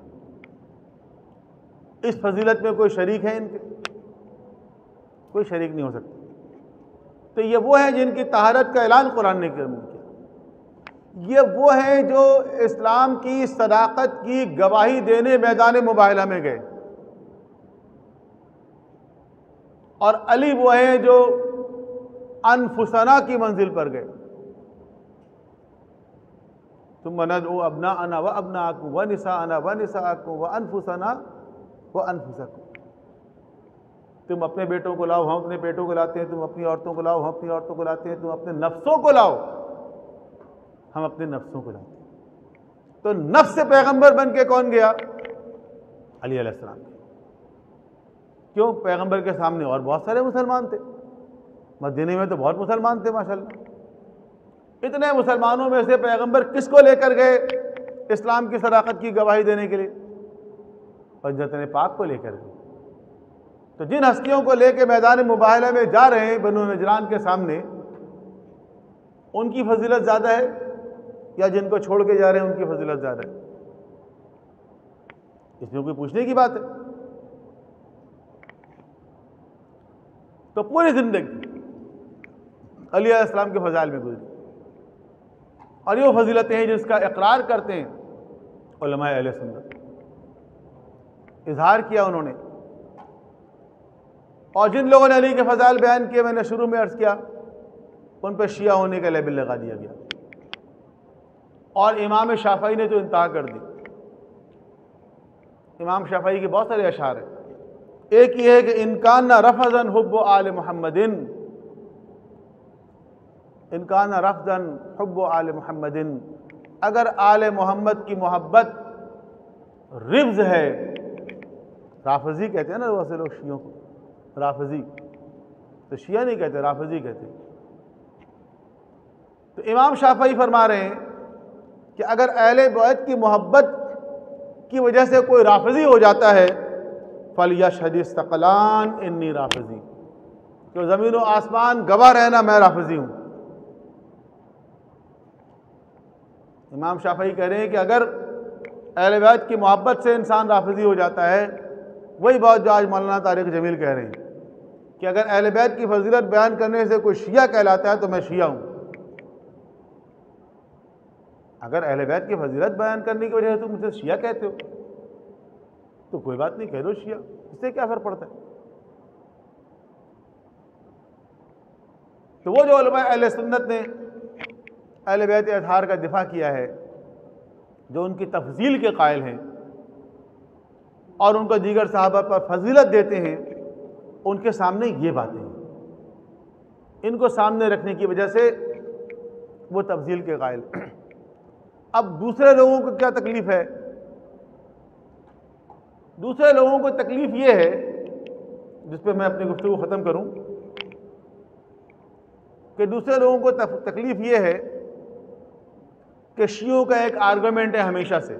इस फजीलत में कोई शरीक है इनके? कोई शरीक नहीं हो सकता। तो ये वो है जिनकी तहारत का ऐलान कुरान ने किया। ये वो हैं जो इस्लाम की सदाकत की गवाही देने मैदान मुबाहला में गए। और अली वो हैं जो अनफुसना की मंजिल पर गए। तुम नदउ अब्नाअना व अब्नाअकुम व निसाअना व निसाअकुम व अनफुसना व अनफुसकुम। तुम अपने बेटों को लाओ, हम अपने बेटों को लाते हैं, तुम अपनी औरतों को लाओ, हम अपनी औरतों को लाते हैं, तुम अपने नफ्सों को लाओ, हम अपने नफ्सों को लाते हैं। तो नफ्स से पैगंबर बन के कौन गया? अली अलैहिस्सलाम। क्यों? पैगंबर के सामने और बहुत सारे मुसलमान थे, मदीने में तो बहुत मुसलमान थे माशाल्लाह। इतने मुसलमानों में से पैगंबर किसको लेकर गए इस्लाम की सदाकत की गवाही देने के लिए? हज़रत पाक को लेकर गए। तो जिन हस्तियों को लेकर मैदान मुबाहला में जा रहे हैं बनु नजरान के सामने, उनकी फजीलत ज़्यादा है या जिनको छोड़ के जा रहे हैं उनकी फजीलत ज़्यादा है? इसमें कोई पूछने की बात है? तो पूरी जिंदगी अली अलैहिस्सलाम के फजाइल में गुजरी, और ये वो फजीलतें हैं जिसका इकरार करते हैं उलमाए अहले सुन्नत, इजहार किया उन्होंने। और जिन लोगों ने अली के फजाइल बयान किए, मैंने शुरू में अर्ज़ किया, उन पर शिया होने का लेबल लगा दिया गया। और इमाम शाफ़ई ने तो इंतहा कर दी। इमाम शाफ़ई के बहुत सारे अशार हैं। एक ये है कि इनकान रफ़ज़न हुब्बु आले मुहम्मदिन, इनकान रफ़ज़न हुब्बु आले मुहम्मदिन, अगर आले मोहम्मद की मोहब्बत रिब्ज है, राफजी कहते हैं ना वैसे लोग शियों को, राफजी, तो शिया नहीं कहते, राफजी कहते। तो इमाम शाफई फरमा रहे हैं कि अगर अहले बैत की मोहब्बत की वजह से कोई राफजी हो जाता है, फलियशहद सक़लान इन्नी राफजी, तो ज़मीन व आसमान गवाह रहना मैं राफजी हूँ। इमाम शाफई कह रहे हैं कि अगर अहले बैत की मोहब्बत से इंसान राफजी हो जाता है, वही बात जो आज मौलाना तारिक जमील कह रहे हैं कि अगर अहले बैत की फजीलत बयान करने से कोई शिया कहलाता है तो मैं शिया हूँ। अगर अहले बैत की फजीलत बयान करने की वजह से तुम मुझे शिया कहते हो तो कोई बात नहीं, कह दो शिया, इससे क्या फर्क पड़ता है। तो वो जो उलमा अहले सुन्नत ने अहले बैत अतहार का दिफा किया है, जो उनकी तफजील के कायल हैं और उनको दीगर सहाबा पर फजीलत देते हैं, उनके सामने ये बातें हैं, इनको सामने रखने की वजह से वो तफजील के कायल। अब दूसरे लोगों को क्या तकलीफ है? दूसरे लोगों को तकलीफ ये है, जिस पे मैं अपनी गुफ्तगू ख़त्म करूं, कि दूसरे लोगों को तकलीफ ये है कि शियों का एक आर्गुमेंट है हमेशा से,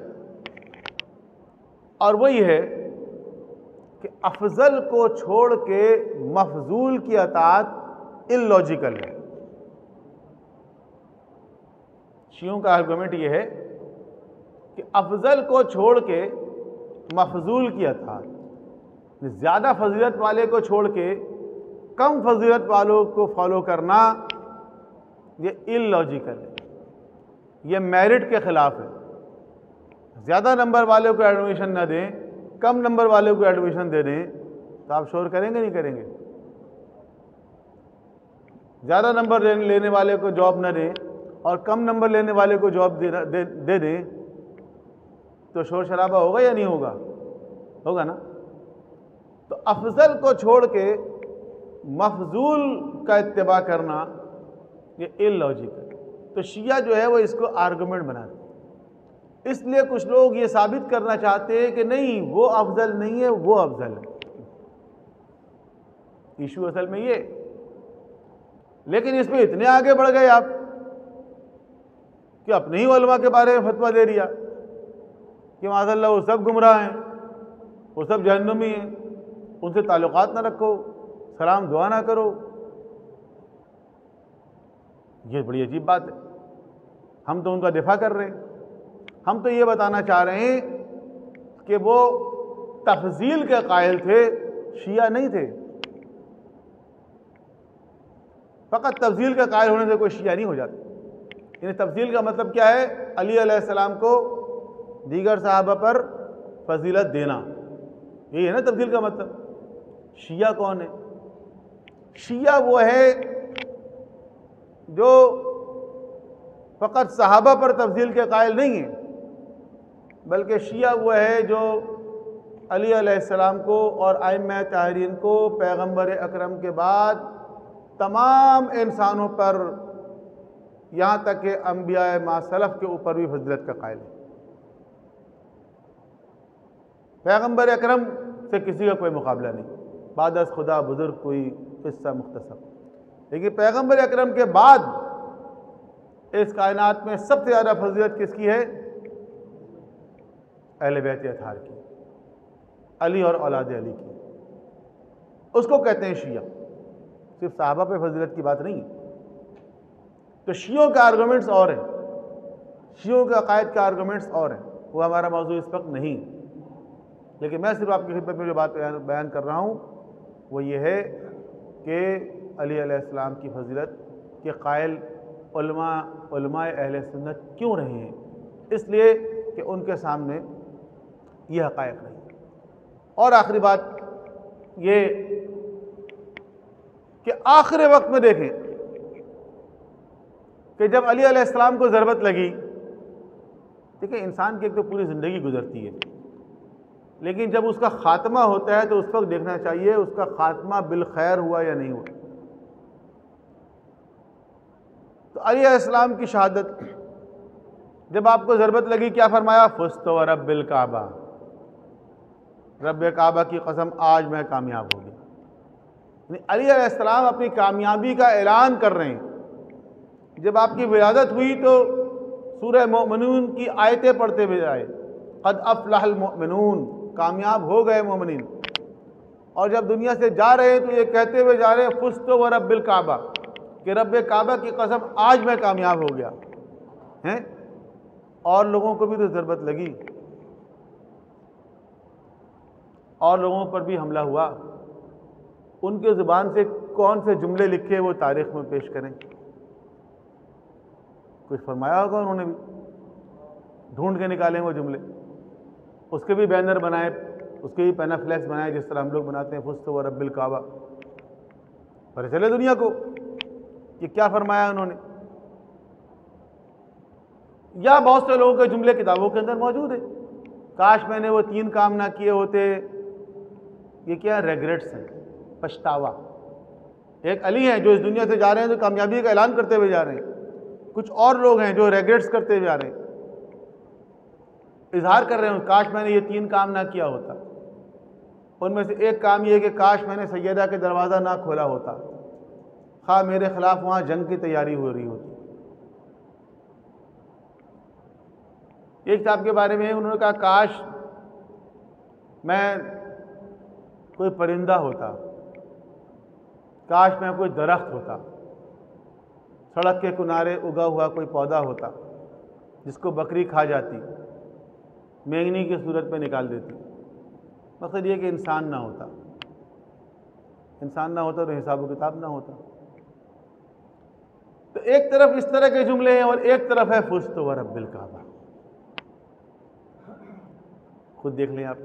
और वही है कि अफजल को छोड़ के मफजूल की अतात इलॉजिकल है। शियों का आर्गुमेंट यह है कि अफजल को छोड़ के मफजूल की अतात, ज़्यादा फजीलत वाले को छोड़ के कम फजीलत वालों को फॉलो करना, यह इलॉजिकल है, यह मेरिट के ख़िलाफ़ है। ज़्यादा नंबर वाले को एडमिशन न दें, कम नंबर वाले को एडमिशन दे दें, तो आप शोर करेंगे नहीं करेंगे? ज़्यादा नंबर लेने वाले को जॉब न दें और कम नंबर लेने वाले को जॉब दे दें, तो शोर शराबा होगा या नहीं होगा? होगा ना। तो अफजल को छोड़ के मफजूल का इत्तिबा करना ये इलॉजिकल। तो शिया जो है वो इसको आर्गुमेंट बनाते हैं। इसलिए कुछ लोग ये साबित करना चाहते हैं कि नहीं, वो अफजल नहीं है, वो अफजल है। इशू असल में ये, लेकिन इसमें इतने आगे बढ़ गए आप कि अपने ही उलमा के बारे में फतवा दे दिया कि माज़अल्लाह वो सब गुमराह हैं, वो सब जहन्नमी हैं, उनसे ताल्लुकात ना रखो, सलाम दुआ ना करो। ये बड़ी अजीब बात है। हम तो उनका दिफा कर रहे हैं, हम तो ये बताना चाह रहे हैं कि वो तफजील के कायल थे, शिया नहीं थे। फ़कत तफजील का कायल होने से कोई शिया नहीं हो जाता। यानी तफजील का मतलब क्या है? अली अलैहिस्सलाम को दीगर सहाबा पर फजीलत देना, यही है ना तफजील का मतलब। शिया कौन है? शिया वो है जो फ़कत सहाबा पर तफजील के कायल नहीं है, बल्कि शिया वो है जो अली अलैहिस्सलाम को और आइम्मा ताहरीन को पैगंबर अकरम के बाद तमाम इंसानों पर, यहाँ तक कि अंबिया मासलफ़ के ऊपर भी फजीलत का कायल है। पैगंबर अकरम से किसी का कोई मुकाबला नहीं, बाद अज़ खुदा बुज़ुर्ग कोई किस्सा मुख्तसर। लेकिन पैगंबर अकरम के बाद इस कायनात में सबसे ज़्यादा फजीलत किसकी है? अहले बैत अतहार की, अली और औलाद अली की। उसको कहते हैं शिया। सिर्फ सहाबा पे फजीलत की बात नहीं है। तो शियों के आर्गूमेंट्स और हैं, शियों के अकायद के आर्गूमेंट्स और हैं, वो हमारा मौजू इस वक्त नहीं। लेकिन मैं सिर्फ आपकी खिदमत में जो बात बयान कर रहा हूँ वो ये है कि अली अलैहिस्सलाम की फजीलत के कायल उलमा अहले सुन्नत क्यों रहे हैं? इसलिए कि उनके सामने ये हक़ाइक़ नहीं। और आखिरी बात ये कि आखिरी वक्त में देखें कि जब अली अलैहिस्सलाम को ज़रूरत लगी, देखिए इंसान की एक तो पूरी ज़िंदगी गुजरती है, लेकिन जब उसका ख़ात्मा होता है तो उस वक्त देखना चाहिए उसका ख़ात्मा बिल खैर हुआ या नहीं हुआ। तो अली अलैहिस्सलाम की शहादत, जब आपको ज़रूरत लगी क्या फरमाया? फुस्त व रब्बिल काबा, रब काबा की कसम आज मैं कामयाब हो गया। यानी अली अलैहिस्सलाम अपनी कामयाबी का ऐलान कर रहे हैं। जब आपकी विलादत हुई तो सूरह मोमिनून की आयतें पढ़ते हुए आए, क़द अफ़लहल मोमिनून, कामयाब हो गए मोमिनीन। और जब दुनिया से जा रहे हैं तो ये कहते हुए जा रहे हैं फ़ुज़्तु व रब्बिल काबा, कि रब काबा की कसम आज मैं कामयाब हो गया। हैं, और लोगों को भी तो ज़रूरत लगी, और लोगों पर भी हमला हुआ। उनके ज़ुबान से कौन से जुमले लिखे वो तारीख़ में पेश करें। कुछ फरमाया होगा उन्होंने भी, ढूंढ के निकालें वो जुमले, उसके भी बैनर बनाए, उसके भी पैनाफ्लेक्स बनाए, जिस तरह हम लोग बनाते हैं फ़ुज़्तु व रब्बिल काबा, पर चले दुनिया को कि क्या फरमाया उन्होंने। या बहुत से लोगों के जुमले किताबों के अंदर मौजूद है, काश मैंने वो 3 काम ना किए होते। ये क्या रेग्रेट्स हैं, पछतावा। एक अली हैं जो इस दुनिया से जा रहे हैं तो कामयाबी का ऐलान करते हुए जा रहे हैं, कुछ और लोग हैं जो रेग्रेट्स करते हुए जा रहे हैं, इजहार कर रहे हैं काश मैंने ये 3 काम ना किया होता। उनमें से एक काम ये है कि काश मैंने सैयदा के दरवाज़ा ना खोला होता, खा मेरे खिलाफ वहाँ जंग की तैयारी हो रही होती। एक साहब के बारे में उन्होंने कहा काश मैं कोई परिंदा होता, काश मैं कोई दरख्त होता, सड़क के किनारे उगा हुआ कोई पौधा होता जिसको बकरी खा जाती, मेंगनी की सूरत में निकाल देती। मकसद ये कि इंसान ना होता, इंसान ना होता तो हिसाब किताब ना होता। तो एक तरफ इस तरह के जुमले हैं और एक तरफ है फ़ुज़्तु व रब्बिल काबा। खुद देख लें आप।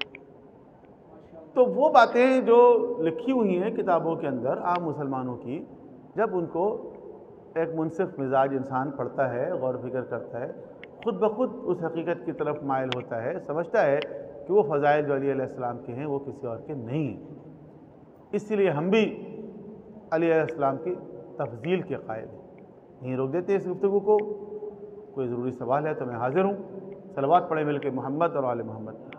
तो वो बातें जो लिखी हुई हैं किताबों के अंदर आम मुसलमानों की, जब उनको एक मुनसिफ मिजाज इंसान पढ़ता है, गौर फिक्र करता है, खुद ब खुद उस हकीकत की तरफ माइल होता है, समझता है कि वो फ़ज़ाइल जो अली अलैहिस्सलाम के हैं वो किसी और के नहीं हैं। इसलिए हम भी अली अलैहिस्सलाम की तफ़ज़ील के कायल हैं। यहीं रोक देते हैं इस गुफ्तगू को। कोई ज़रूरी सवाल है तो मैं हाज़िर हूँ। सलवात पढ़े मिल के मोहम्मद और आले मोहम्मद।